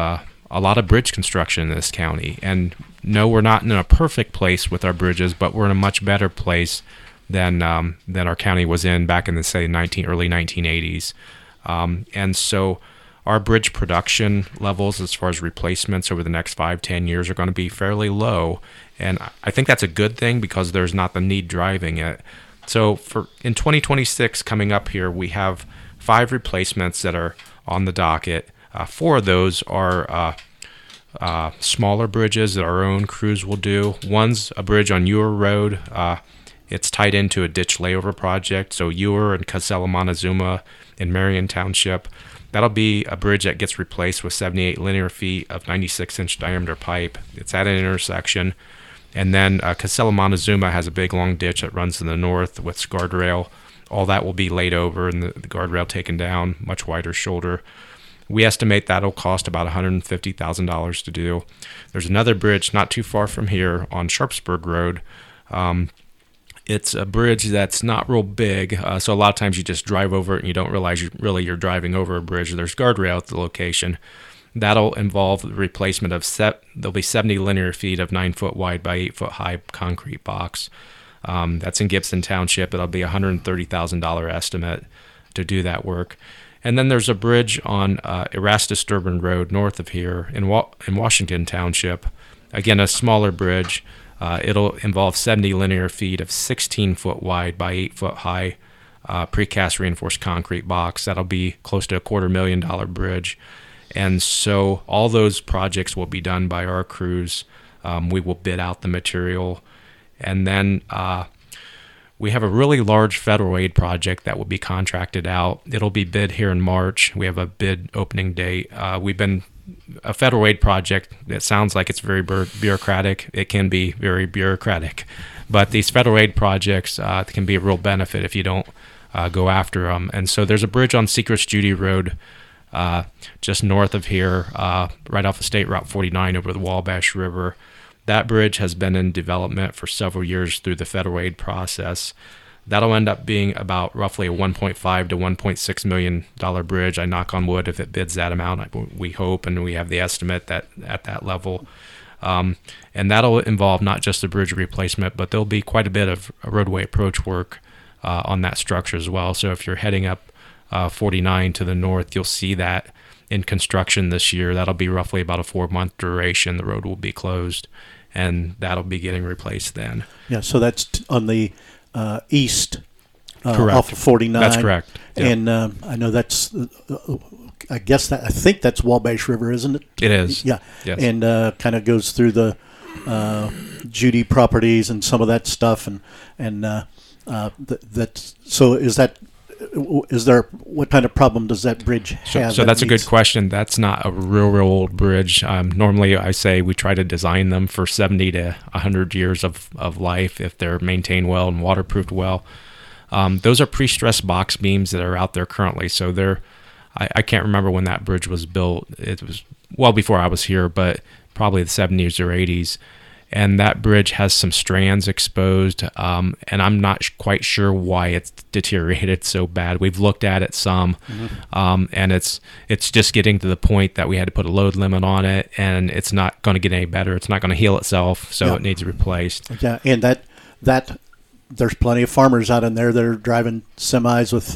of bridge construction in this county. And no, we're not in a perfect place with our bridges, but we're in a much better place than our county was in back in the early 1980s. And so our bridge production levels as far as replacements over the next 5-10 years are going to be fairly low. And I think that's a good thing because there's not the need driving it. So in 2026 coming up here, we have 5 replacements that are on the docket. 4 of those are smaller bridges that our own crews will do. One's a bridge on Ewer Road. It's tied into a ditch layover project. So Ewer and Casella Montezuma in Marion Township. That'll be a bridge that gets replaced with 78 linear feet of 96-inch diameter pipe. It's at an intersection. And then Casella Montezuma has a big long ditch that runs to the north with guardrail. All that will be laid over and the guardrail taken down, much wider shoulder. We estimate that'll cost about $150,000 to do. There's another bridge not too far from here on Sharpsburg Road. It's a bridge that's not real big, so a lot of times you just drive over it and you don't realize you're driving over a bridge. There's guardrail at the location. That'll involve the replacement of there'll be 70 linear feet of 9-foot wide by 8-foot high concrete box. That's in Gibson Township. It'll be a $130,000 estimate to do that work. And then there's a bridge on Erastus Durbin Road north of here in Washington Township. Again, a smaller bridge. It'll involve 70 linear feet of 16-foot wide by 8-foot high precast reinforced concrete box. That'll be close to a $250,000 bridge. And so all those projects will be done by our crews. We will bid out the material. And then we have a really large federal aid project that will be contracted out. It'll be bid here in March. We have a bid opening date. A federal aid project, it sounds like it's very bureaucratic. It can be very bureaucratic. But these federal aid projects can be a real benefit if you don't go after them. And so there's a bridge on Secrets Judy Road just north of here, right off of State Route 49 over the Wabash River. That bridge has been in development for several years through the federal aid process. That'll end up being about roughly a $1.5 to $1.6 million bridge. I knock on wood if it bids that amount. We hope, and we have the estimate that at that level. And that'll involve not just the bridge replacement, but there'll be quite a bit of roadway approach work on that structure as well. So if you're heading up 49 to the north, you'll see that in construction this year. That'll be roughly about a 4-month duration. The road will be closed, and that'll be getting replaced then. Yeah, so that's on the east correct. Off of 49. That's correct. Yep. And I know that's, I think that's Wabash River, isn't it? It is. Yeah. Yes. And kind of goes through the Judy properties and some of that stuff. And that's, so is there, what kind of problem does that bridge have? So that's a good question. That's not a real old bridge. Normally I say we try to design them for 70 to 100 years of life if they're maintained well and waterproofed well. Those are pre-stressed box beams that are out there currently. So I can't remember when that bridge was built. It was well before I was here, but probably the 70s or 80s. And that bridge has some strands exposed, and I'm not quite sure why it's deteriorated so bad. We've looked at it some, and it's just getting to the point that we had to put a load limit on it, and it's not going to get any better. It's not going to heal itself, so it needs replaced. Yeah, and that there's plenty of farmers out in there that are driving semis with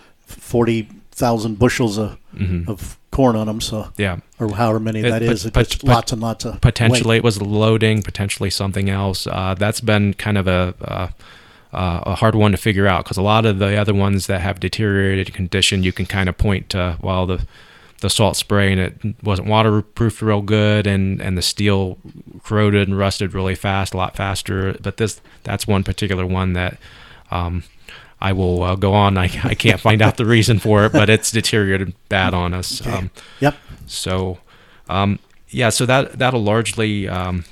40,000 bushels of corn on them, so yeah, or however many that is. It's lots and lots of potentially weight. It was loading, potentially something else. That's been kind of a hard one to figure out, because a lot of the other ones that have deteriorated condition, you can kind of point to, well, the salt spray and it wasn't waterproofed real good, and the steel corroded and rusted really fast, a lot faster. But that's one particular one that I will go on. I can't find out the reason for it, but it's deteriorated bad on us. Okay. Yep. So, so that'll largely.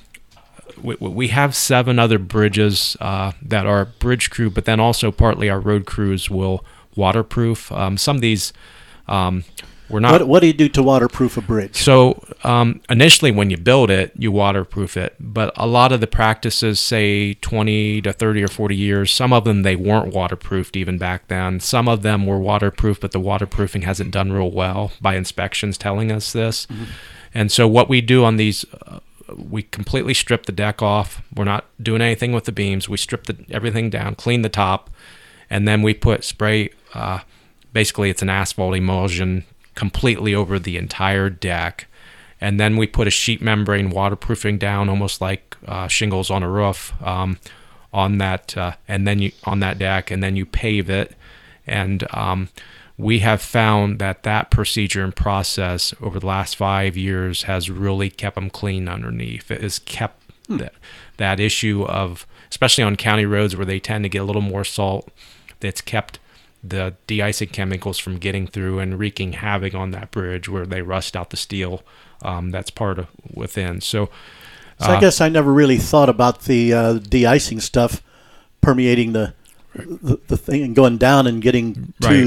We have 7 other bridges that our bridge crew, but then also partly our road crews will waterproof. Some of these we're not. What do you do to waterproof a bridge? So initially, when you build it, you waterproof it. But a lot of the practices say 20 to 30 or 40 years. Some of them they weren't waterproofed even back then. Some of them were waterproof, but the waterproofing hasn't done real well by inspections telling us this. Mm-hmm. And so what we do on these, we completely strip the deck off. We're not doing anything with the beams. We strip everything down, clean the top, and then we put spray. Basically, it's an asphalt emulsion completely over the entire deck, and then we put a sheet membrane waterproofing down, almost like shingles on a roof, on that, and then on that deck, and then you pave it. And we have found that procedure and process over the last 5 years has really kept them clean underneath. It has kept that issue of, especially on county roads where they tend to get a little more salt, that's kept the de-icing chemicals from getting through and wreaking havoc on that bridge where they rust out the steel that's part of within. So I guess I never really thought about the de-icing stuff permeating the thing and going down and getting to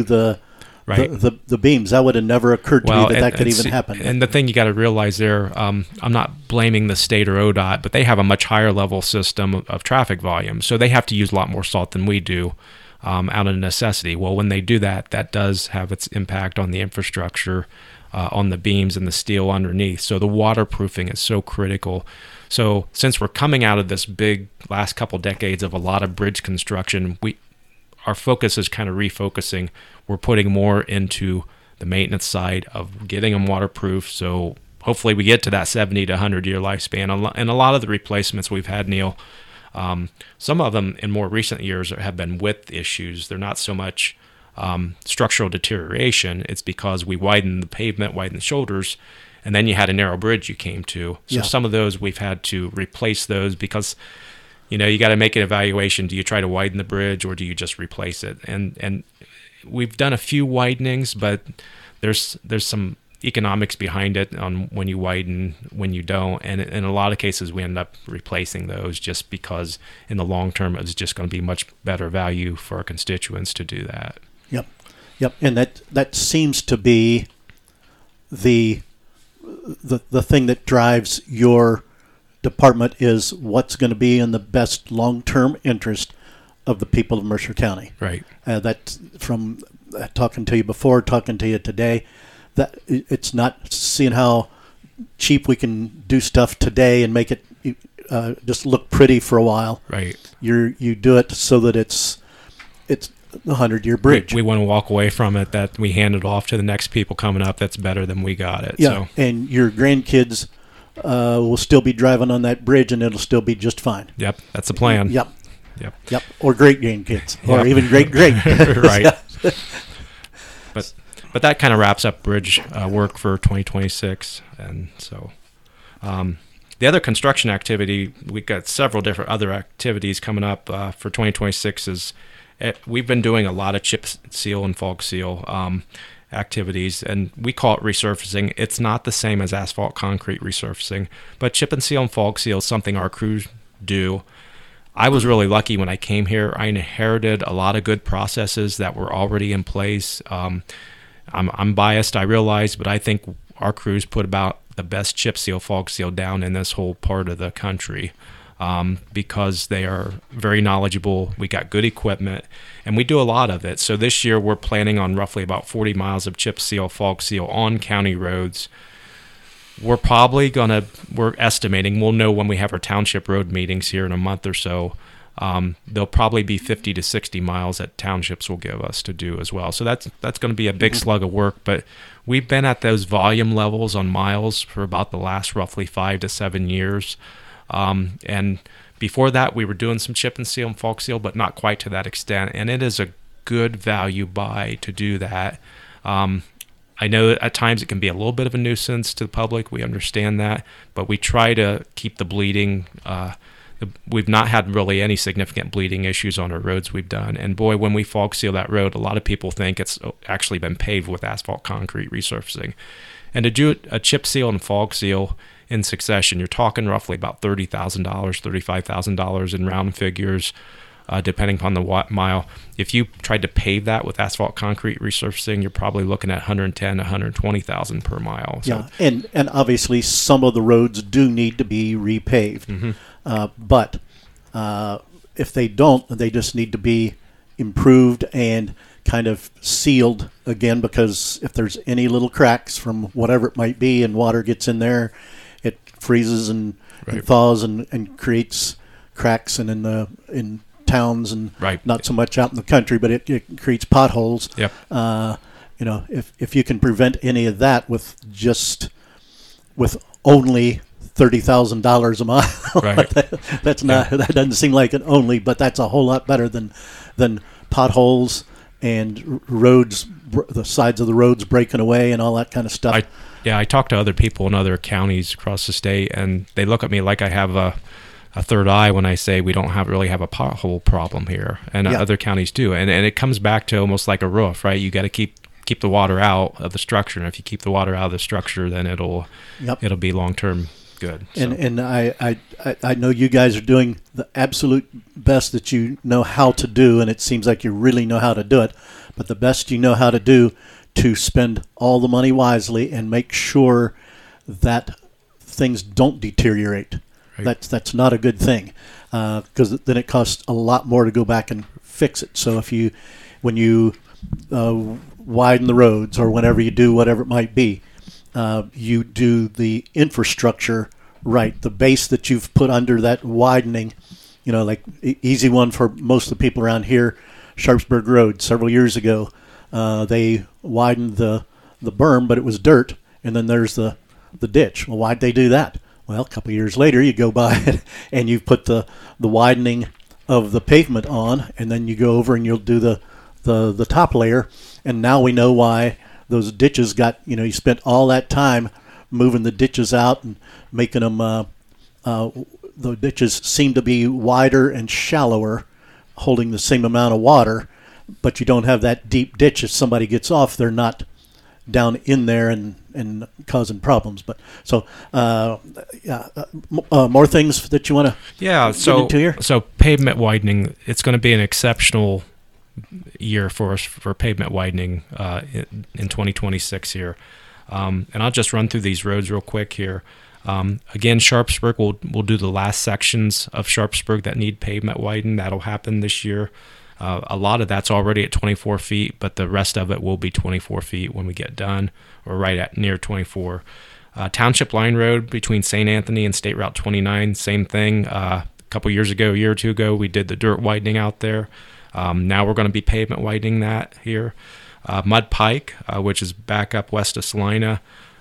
the beams. That would have never occurred to me that could even happen. And the thing you got to realize there, I'm not blaming the state or ODOT, but they have a much higher level system of traffic volume, so they have to use a lot more salt than we do. Out of necessity. Well, when they do that, that does have its impact on the infrastructure, on the beams and the steel underneath. So the waterproofing is so critical. So since we're coming out of this big last couple decades of a lot of bridge construction, our focus is kind of refocusing. We're putting more into the maintenance side of getting them waterproof. So hopefully we get to that 70 to 100 year lifespan. And a lot of the replacements we've had, Neil, some of them in more recent years have been width issues. They're not so much structural deterioration. It's because we widened the pavement, widened the shoulders, and then you had a narrow bridge you came to. So some of those we've had to replace those because, you got to make an evaluation. Do you try to widen the bridge or do you just replace it? And we've done a few widenings, but there's some economics behind it on when you widen, when you don't, and in a lot of cases we end up replacing those just because in the long term it's just going to be much better value for our constituents to do that. Yep, and that seems to be the thing that drives your department is what's going to be in the best long-term interest of the people of Mercer County. Right. That's from talking to you before, talking to you today. That it's not seeing how cheap we can do stuff today and make it just look pretty for a while. Right. You do it so that it's the 100-year bridge. We want to walk away from it that we hand it off to the next people coming up that's better than we got it. Yeah, So. and your grandkids will still be driving on that bridge, and it'll still be just fine. Yep, that's the plan. Yep. Yep. Or great grandkids, or Yep. even great. Right. But that kind of wraps up bridge work for 2026, and so the other construction activity, we've got several different other activities coming up for 2026. We've been doing a lot of chip seal and fog seal activities, and we call it resurfacing. It's not the same as asphalt concrete resurfacing, but chip and seal and fog seal is something our crews do. I was really lucky when I came here. I inherited a lot of good processes that were already in place. I'm biased, I realize, but I think our crews put about the best chip seal, fog seal down in this whole part of the country because they are very knowledgeable. We got good equipment, and we do a lot of it. So this year we're planning on roughly about 40 miles of chip seal, fog seal on county roads. We're estimating, we'll know when we have our township road meetings here in a month or so. There'll probably be 50 to 60 miles that townships will give us to do as well. So that's going to be a big slug of work, but we've been at those volume levels on miles for about the last roughly 5 to 7 years. And before that, we were doing some chip and seal and fog seal, but not quite to that extent. And it is a good value buy to do that. I know that at times it can be a little bit of a nuisance to the public. We understand that, but we try to keep the bleeding. We've not had really any significant bleeding issues on our roads we've done. And boy, when we fog seal that road, a lot of people think it's actually been paved with asphalt concrete resurfacing. And to do a chip seal and fog seal in succession, you're talking roughly about $30,000, $35,000 in round figures, depending upon the mile. If you tried to pave that with asphalt concrete resurfacing, you're probably looking at $110,000, $120,000 per mile. So. Yeah, and obviously some of the roads do need to be repaved. Mm-hmm. But if they don't, they just need to be improved and kind of sealed again, because if there's any little cracks from whatever it might be and water gets in there, it freezes and thaws and creates cracks, and in towns and not so much out in the country, but it creates potholes. Yep. If you can prevent any of that with only $30,000 a mile, right. That doesn't seem like it only, but that's a whole lot better than potholes and roads, the sides of the roads breaking away and all that kind of stuff. I talk to other people in other counties across the state, and they look at me like I have a third eye when I say we don't really have a pothole problem here, and other counties do. And it comes back to almost like a roof, right? You got to keep the water out of the structure, and if you keep the water out of the structure, then it'll be long-term good. So. And I know you guys are doing the absolute best that you know how to do, and it seems like you really know how to do it, but the best you know how to do to spend all the money wisely and make sure that things don't deteriorate. Right. That's not a good thing, because then it costs a lot more to go back and fix it. So when you widen the roads, or whenever you do whatever it might be, you do the infrastructure right, the base that you've put under that widening. Like easy one for most of the people around here, Sharpsburg Road. Several years ago, they widened the berm, but it was dirt, and then there's the ditch. Well, why'd they do that? Well, a couple of years later, you go by it, and you've put the widening of the pavement on, and then you go over and you'll do the top layer, and now we know why those ditches got, you spent all that time moving the ditches out and making them, the ditches seem to be wider and shallower, holding the same amount of water, but you don't have that deep ditch. If somebody gets off, they're not down in there and causing problems. But so more things that you want to get into here? So pavement widening, it's going to be an exceptional year for us for pavement widening in 2026 here. And I'll just run through these roads real quick here. Again, Sharpsburg will do the last sections of Sharpsburg that need pavement widened. That'll happen this year. A lot of that's already at 24 feet, but the rest of it will be 24 feet when we get done, or right at near 24. Township Line Road between St. Anthony and State Route 29, same thing. A couple years ago, a year or two ago, we did the dirt widening out there. Now we're going to be pavement widening that here. Mud Pike, which is back up west of Salina,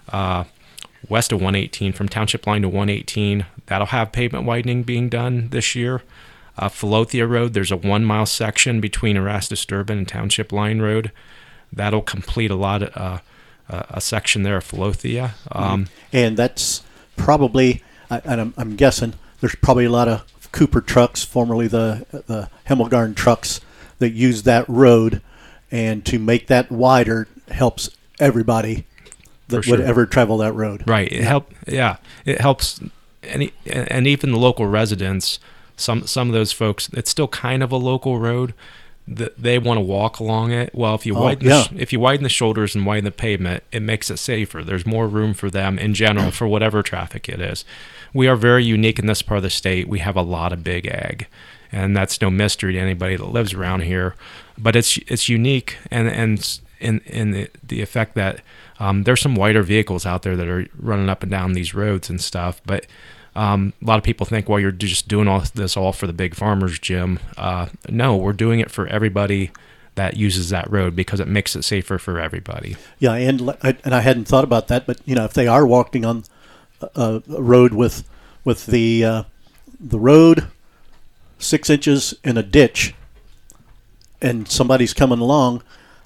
west of 118, from Township Line to 118. That'll have pavement widening being done this year. Philothea Road, there's a 1 mile section between Erastus Durbin and Township Line Road. That'll complete a section there of Philothea. And that's probably, and I'm guessing, there's probably a lot of Cooper trucks, formerly the Hemmelgarn trucks, that use that road, and to make that wider helps everybody that would ever travel that road. Right. It helps, and even the local residents. Some of those folks, it's still kind of a local road. They want to walk along it. Well, if you widen the shoulders and widen the pavement, it makes it safer. There's more room for them in general for whatever traffic it is. We are very unique in this part of the state. We have a lot of big ag, and that's no mystery to anybody that lives around here. But it's unique, and in the effect that there's some wider vehicles out there that are running up and down these roads and stuff. But a lot of people think, well, you're just doing all this for the big farmers, Jim. No, we're doing it for everybody that uses that road because it makes it safer for everybody. Yeah, and I hadn't thought about that, but if they are walking on a road with the road 6 inches in a ditch, and somebody's coming along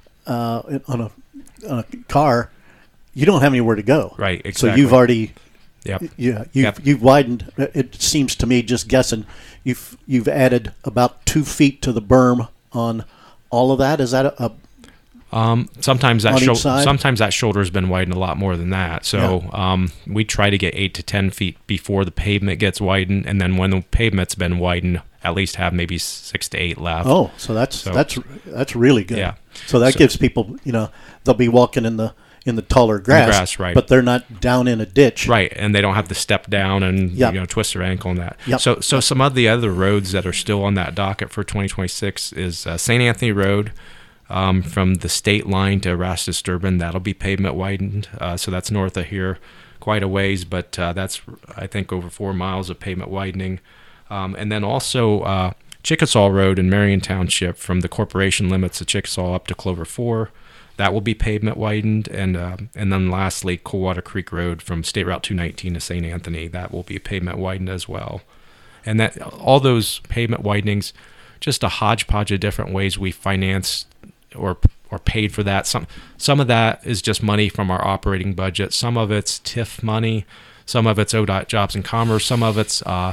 on a car, you don't have anywhere to go. Right, exactly. So you've already... Yep. Yeah, you've widened. It seems to me, just guessing, you've added about 2 feet to the berm on all of that. Is that sometimes that shoulder has been widened a lot more than that. So we try to get 8 to 10 feet before the pavement gets widened, and then when the pavement's been widened, at least have maybe 6 to 8 left. Oh, so that's really good. Yeah. So that gives people, they'll be walking in the taller grass, right. But they're not down in a ditch. Right, and they don't have to step down and twist their ankle and that. Yep. So some of the other roads that are still on that docket for 2026 is St. Anthony Road from the state line to Erastus Durbin. That'll be pavement widened. So that's north of here quite a ways, but that's, I think, over 4 miles of pavement widening. And then also Chickasaw Road in Marion Township from the corporation limits of Chickasaw up to Clover 4. That will be pavement widened, and then lastly, Coldwater Creek Road from State Route 219 to St. Anthony. That will be pavement widened as well. And that all those pavement widenings, just a hodgepodge of different ways we financed or paid for that. Some of that is just money from our operating budget. Some of it's TIF money. Some of it's ODOT Jobs and Commerce. Some of it's the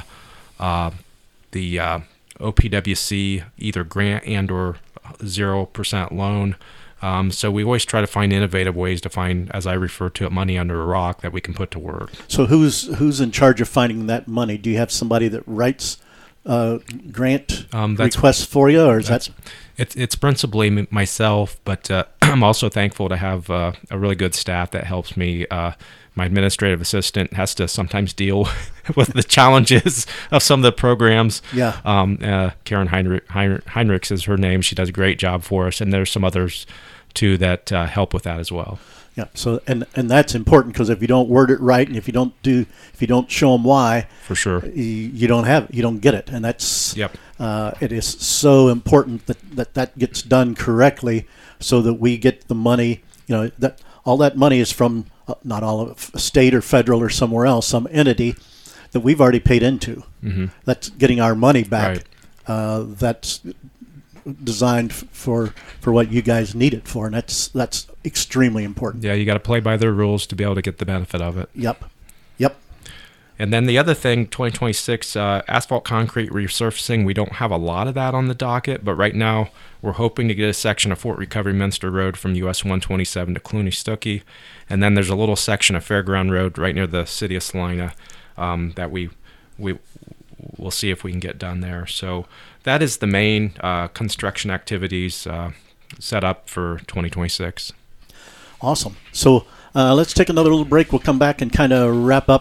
OPWC either grant and or 0% loan. So we always try to find innovative ways to find, as I refer to it, money under a rock that we can put to work. So who's in charge of finding that money? Do you have somebody that writes grant requests for you, or is that? It's principally myself, but I'm also thankful to have a really good staff that helps me. My administrative assistant has to sometimes deal with the challenges of some of the programs. Yeah. Karen Heinrichs is her name. She does a great job for us, and there's some others too that help with that as well. Yeah. So and that's important, because if you don't word it right, and if you don't show them why, for sure, you don't get it, and that's it is so important that gets done correctly, so that we get the money. That all that money is from not all of it, state or federal or somewhere else, some entity that we've already paid into. Mm-hmm. That's getting our money back. Right. That's designed for what you guys need it for, and that's extremely important. Yeah, you got to play by their rules to be able to get the benefit of it. Yep. And then the other thing, 2026, asphalt concrete resurfacing, we don't have a lot of that on the docket, but right now we're hoping to get a section of Fort Recovery Minster Road from US 127 to Cluny-Stuckey, and then there's a little section of Fairground Road right near the city of Salina that we'll see if we can get done there. So that is the main construction activities set up for 2026. Awesome. So let's take another little break. We'll come back and kind of wrap up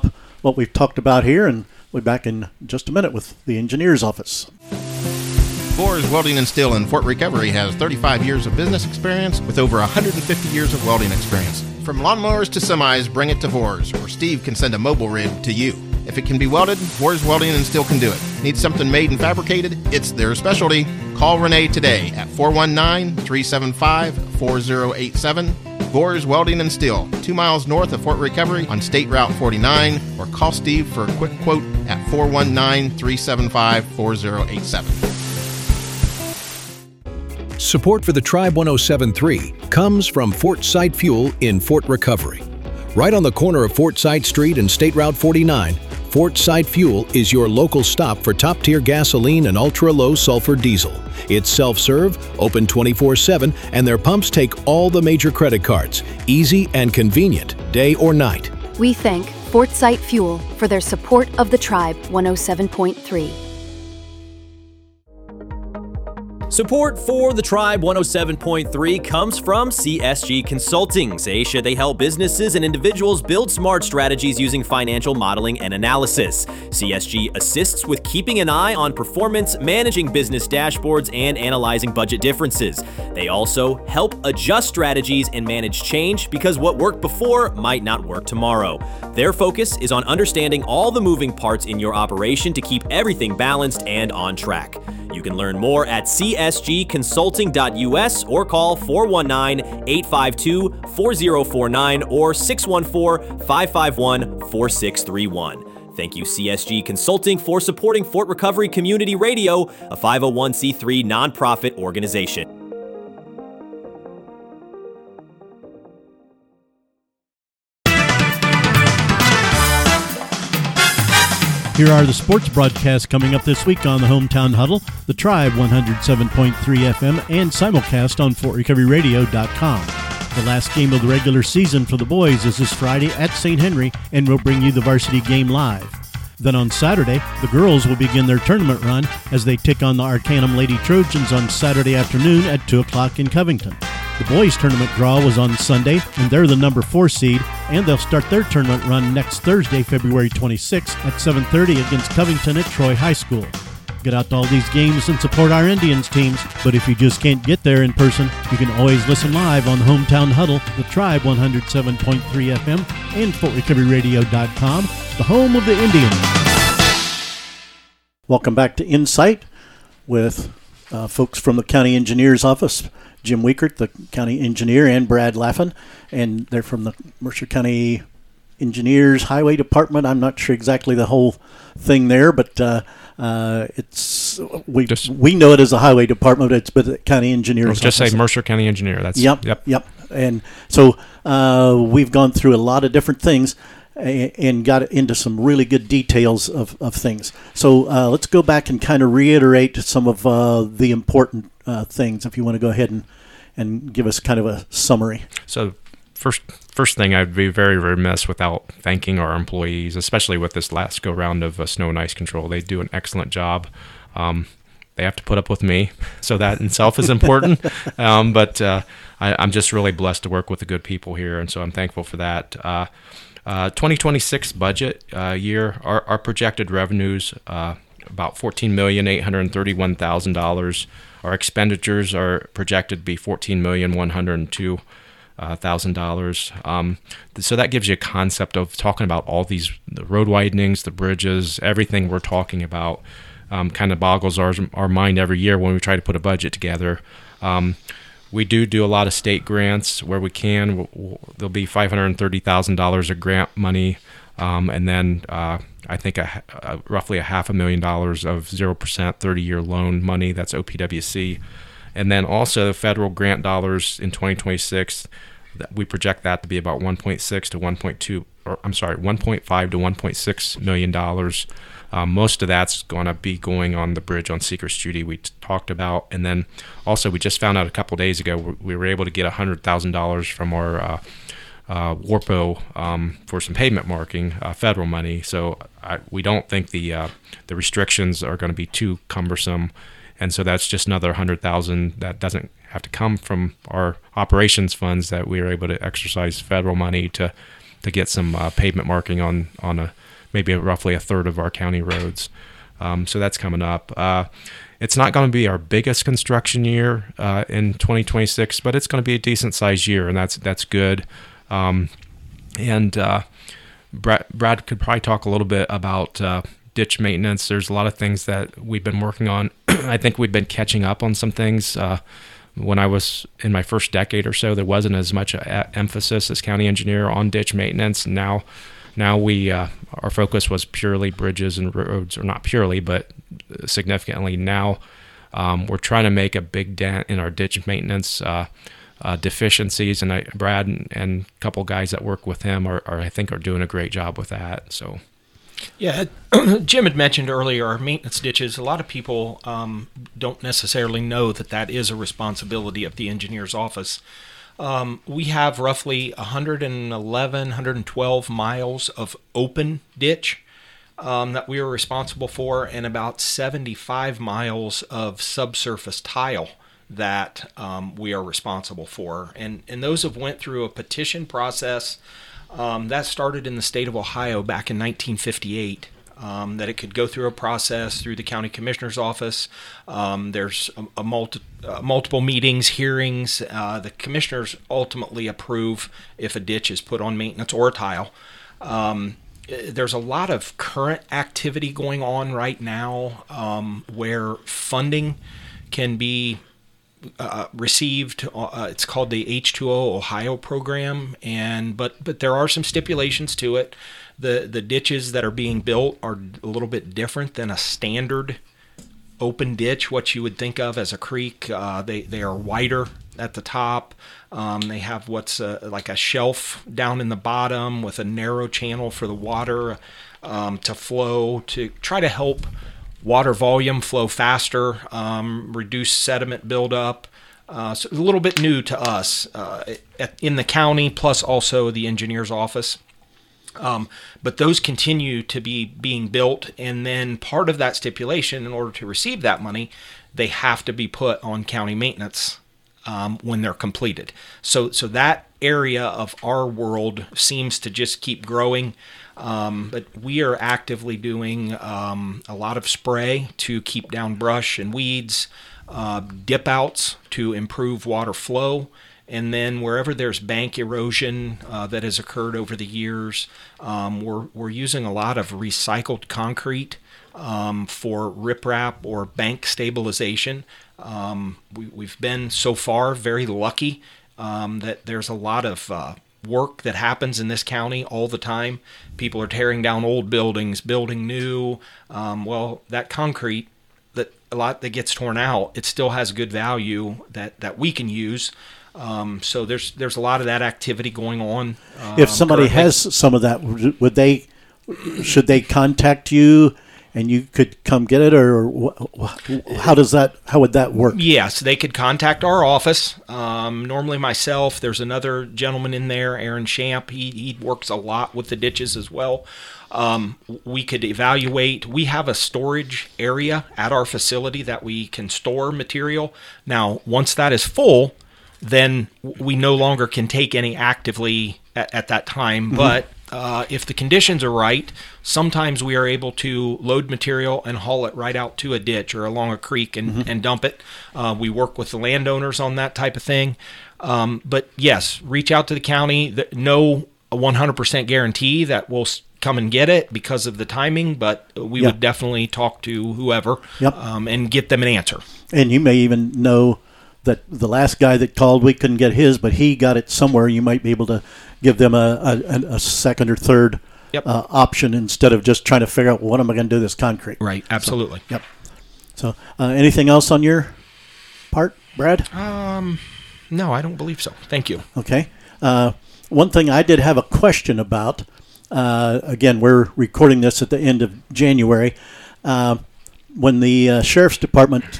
what we've talked about here, and we'll be back in just a minute with the engineer's office. Vors Welding and Steel in Fort Recovery has 35 years of business experience with over 150 years of welding experience. From lawnmowers to semis, bring it to Vors, or Steve can send a mobile rig to you. If it can be welded, Vors Welding and Steel can do it. Need something made and fabricated? It's their specialty. Call Renee today at 419-375-4087. Vors Welding and Steel, 2 miles north of Fort Recovery on State Route 49, or call Steve for a quick quote at 419-375-4087. Support for the Tribe 107.3 comes from Fort Sight Fuel in Fort Recovery. Right on the corner of Fort Sight Street and State Route 49, Fort Sight Fuel is your local stop for top-tier gasoline and ultra-low sulfur diesel. It's self-serve, open 24/7, and their pumps take all the major credit cards. Easy and convenient, day or night. We thank Fort Sight Fuel for their support of the Tribe 107.3. Support for the Tribe 107.3 comes from CSG Consulting. Zaisha, they help businesses and individuals build smart strategies using financial modeling and analysis. CSG assists with keeping an eye on performance, managing business dashboards, and analyzing budget differences. They also help adjust strategies and manage change because what worked before might not work tomorrow. Their focus is on understanding all the moving parts in your operation to keep everything balanced and on track. You can learn more at csgconsulting.us or call 419-852-4049 or 614-551-4631. Thank you, CSG Consulting, for supporting Fort Recovery Community Radio, a 501c3 nonprofit organization. Here are the sports broadcasts coming up this week on the Hometown Huddle, the Tribe 107.3 FM, and simulcast on FortRecoveryRadio.com. The last game of the regular season for the boys is this Friday at St. Henry, and we'll bring you the varsity game live. Then on Saturday, the girls will begin their tournament run as they take on the Arcanum Lady Trojans on Saturday afternoon at 2 o'clock in Covington. The boys' tournament draw was on Sunday, and they're the number 4 seed, and they'll start their tournament run next Thursday, February 26th at 7:30 against Covington at Troy High School. Get out to all these games and support our Indians teams, but if you just can't get there in person, you can always listen live on the Hometown Huddle, the Tribe 107.3 FM, and FortRecoveryRadio.com, the home of the Indians. Welcome back to Insight with folks from the County Engineer's Office. Jim Wiekert, the county engineer, and Brad Laffin, and they're from the Mercer County Engineers Highway Department. I'm not sure exactly the whole thing there, but it's we know it as the Highway Department. But the County Engineers. Just say Mercer County Engineer. That's Yep. And so we've gone through a lot of different things and got into some really good details of things. So let's go back and kind of reiterate some of the important things, if you want to go ahead and give us kind of a summary. So first thing, I'd be very remiss without thanking our employees, especially with this last go-round of snow and ice control. They do an excellent job. They have to put up with me, so that in itself is important. But I'm just really blessed to work with the good people here, and so I'm thankful for that. 2026 budget year, our projected revenues, about $14,831,000. Our expenditures are projected to be $14,102,000. So that gives you a concept of talking about all these the road widenings, the bridges, everything we're talking about. Kind of boggles our mind every year when we try to put a budget together. We do a lot of state grants where we can. There'll be $530,000 of grant money, and then I think roughly $500,000 of 0% 30-year loan money. That's OPWC. And then also federal grant dollars in 2026. We project that to be about $1.5 to $1.6 million. Most of that's going to be going on the bridge on Secrets Judy we talked about. And then also we just found out a couple days ago we were able to get $100,000 from our WARPO for some pavement marking, federal money. So we don't think the restrictions are going to be too cumbersome. And so that's just another $100,000 that doesn't have to come from our operations funds that we are able to exercise federal money to get some pavement marking on maybe roughly a third of our county roads. So that's coming up. It's not going to be our biggest construction year in 2026, but it's going to be a decent sized year, and that's good. Brad could probably talk a little bit about ditch maintenance. There's a lot of things that we've been working on. I think we've been catching up on some things. When I was in my first decade or so, there wasn't as much emphasis as county engineer on ditch maintenance. Now we our focus was purely bridges and roads, or not purely, but significantly. Now we're trying to make a big dent in our ditch maintenance deficiencies, and Brad and a couple guys that work with him I think are doing a great job with that. So. Yeah, Jim had mentioned earlier our maintenance ditches. A lot of people don't necessarily know that is a responsibility of the engineer's office. We have roughly 112 miles of open ditch that we are responsible for, and about 75 miles of subsurface tile that we are responsible for. And those have went through a petition process that started in the state of Ohio back in 1958, that it could go through a process through the county commissioner's office. There's multiple meetings, hearings. The commissioners ultimately approve if a ditch is put on maintenance or a tile. There's a lot of current activity going on right now where funding can be received. It's called the H2O Ohio program, but there are some stipulations to it. The ditches that are being built are a little bit different than a standard open ditch, what you would think of as a creek. They are wider at the top. They have what's like a shelf down in the bottom with a narrow channel for the water to flow, to try to help water volume flow faster, reduce sediment buildup. So a little bit new to us in the county, plus also the engineer's office. But those continue to be being built, and then part of that stipulation, in order to receive that money, they have to be put on county maintenance when they're completed. So that area of our world seems to just keep growing. But we are actively doing a lot of spray to keep down brush and weeds, dip outs to improve water flow, and then wherever there's bank erosion that has occurred over the years, we're using a lot of recycled concrete for riprap or bank stabilization. We've been so far very lucky that there's a lot of work that happens in this county all the time. People are tearing down old buildings, building new. Well, that concrete, that a lot that gets torn out, it still has good value that we can use. So there's a lot of that activity going on. If somebody currently has some of that, should they contact you and you could come get it, or how would that work? Yes, they could contact our office. Normally myself, there's another gentleman in there, Aaron Champ. He works a lot with the ditches as well. We could evaluate. We have a storage area at our facility that we can store material. Now, once that is full, then we no longer can take any actively at that time. Mm-hmm. But if the conditions are right, sometimes we are able to load material and haul it right out to a ditch or along a creek and dump it. We work with the landowners on that type of thing. But yes, reach out to the county. No 100% guarantee that we'll come and get it because of the timing, but we would definitely talk to whoever and get them an answer. And you may even know that the last guy that called, we couldn't get his, but he got it somewhere. You might be able to give them a second or third option instead of just trying to figure out what am I going to do this concrete. Right, absolutely. So, So anything else on your part, Brad? No, I don't believe so. Thank you. Okay. One thing I did have a question about, again, we're recording this at the end of January, when the Sheriff's Department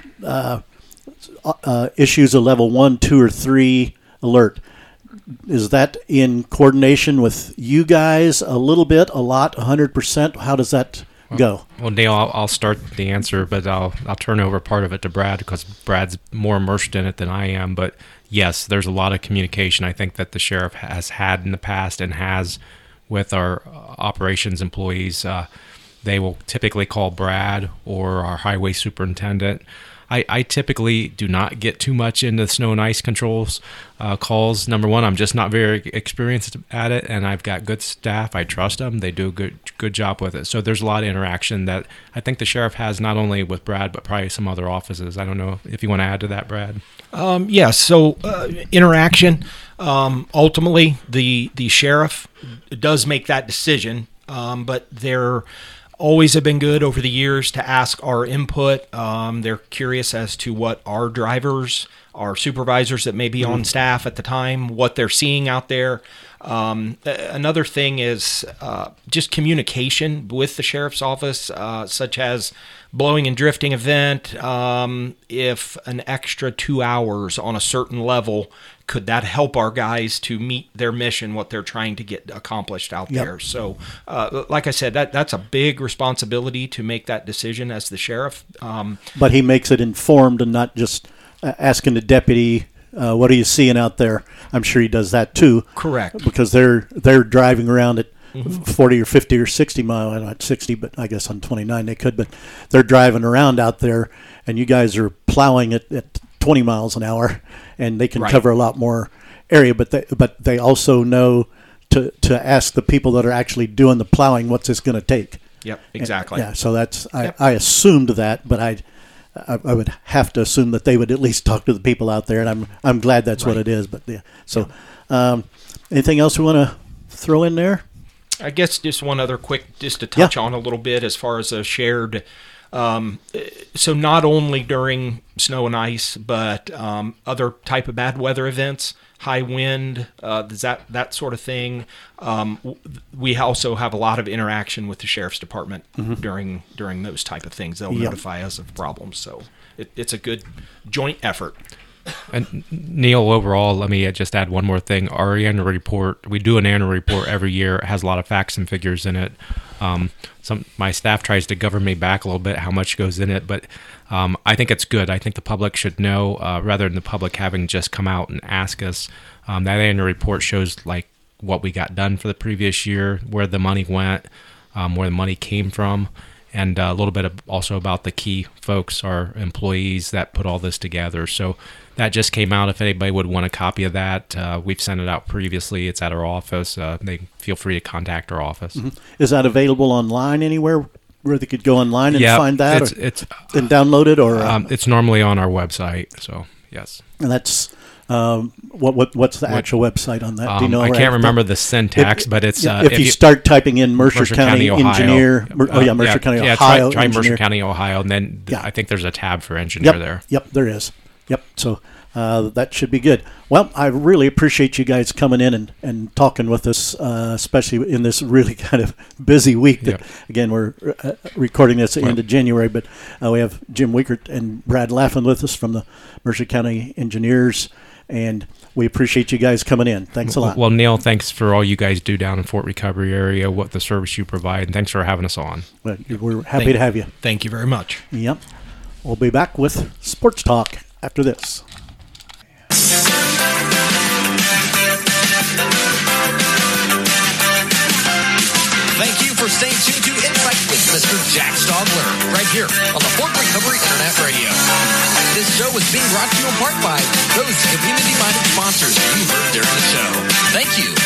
issues a level 1, 2, or 3 alert. Is that in coordination with you guys a little bit, a lot, 100%? How does that go? Well, Dale, I'll start the answer, but I'll turn over part of it to Brad because Brad's more immersed in it than I am. But yes, there's a lot of communication I think that the sheriff has had in the past and has with our operations employees. They will typically call Brad or our highway superintendent. I typically do not get too much into snow and ice controls calls. Number one, I'm just not very experienced at it, and I've got good staff. I trust them. They do a good job with it. So there's a lot of interaction that I think the sheriff has, not only with Brad, but probably some other offices. I don't know if you want to add to that, Brad. So interaction. Ultimately, the sheriff does make that decision, but they're always have been good over the years to ask our input. They're curious as to what our drivers, our supervisors that may be on staff at the time, what they're seeing out there. Another thing is just communication with the sheriff's office, such as blowing and drifting event. If an extra 2 hours on a certain level, could that help our guys to meet their mission, what they're trying to get accomplished out there? So, like I said, that's a big responsibility to make that decision as the sheriff. But he makes it informed and not just asking the deputy, what are you seeing out there? I'm sure he does that too. Correct. Because they're driving around at 40 or 50 or 60 mile, not 60, but I guess on 29 they could, but they're driving around out there, and you guys are plowing at 20 miles an hour, and they can cover a lot more area, but they also know to ask the people that are actually doing the plowing, what's this going to take? Yep, exactly. And, so that's, I assumed that, but I would have to assume that they would at least talk to the people out there, and I'm glad that's what it is. But anything else we want to throw in there? I guess just one other quick, just to touch on a little bit as far as a shared. So not only during snow and ice, but other type of bad weather events, high wind, that sort of thing. We also have a lot of interaction with the sheriff's department during those type of things. They'll notify us of problems. So it's a good joint effort. And Neil, overall, let me just add one more thing. Our annual report, we do an annual report every year. It has a lot of facts and figures in it. My staff tries to govern me back a little bit how much goes in it, but I think it's good. I think the public should know, rather than the public having just come out and ask us. That annual report shows like what we got done for the previous year, where the money went, where the money came from, and a little bit also about the key folks, our employees that put all this together. So that just came out. If anybody would want a copy of that, we've sent it out previously. It's at our office. They feel free to contact our office. Is that available online anywhere where they could go online and find that and download it? Or it's normally on our website. So yes. And that's what's the actual website on that? Do you know? I can't remember the syntax, but it's if you start typing in Mercer County Engineer, Mercer County, Ohio. Try Mercer County, Ohio, and then I think there's a tab for engineer there. Yep, there is. Yep. So that should be good. Well, I really appreciate you guys coming in and talking with us, especially in this really kind of busy week. Again, we're recording this at the end of January, but we have Jim Wiekert and Brad Laffin with us from the Mercer County Engineers, and we appreciate you guys coming in. Thanks a lot. Well, Neil, thanks for all you guys do down in Fort Recovery area, what the service you provide, and thanks for having us on. Well, we're happy to have you. Thank you very much. Yep. We'll be back with Sports Talk after this. Thank you for staying tuned to Insight with Mr. Jack Stogler, right here on the Fort Recovery Internet Radio. This show is being brought to you in part by those community-minded sponsors you heard during the show. Thank you.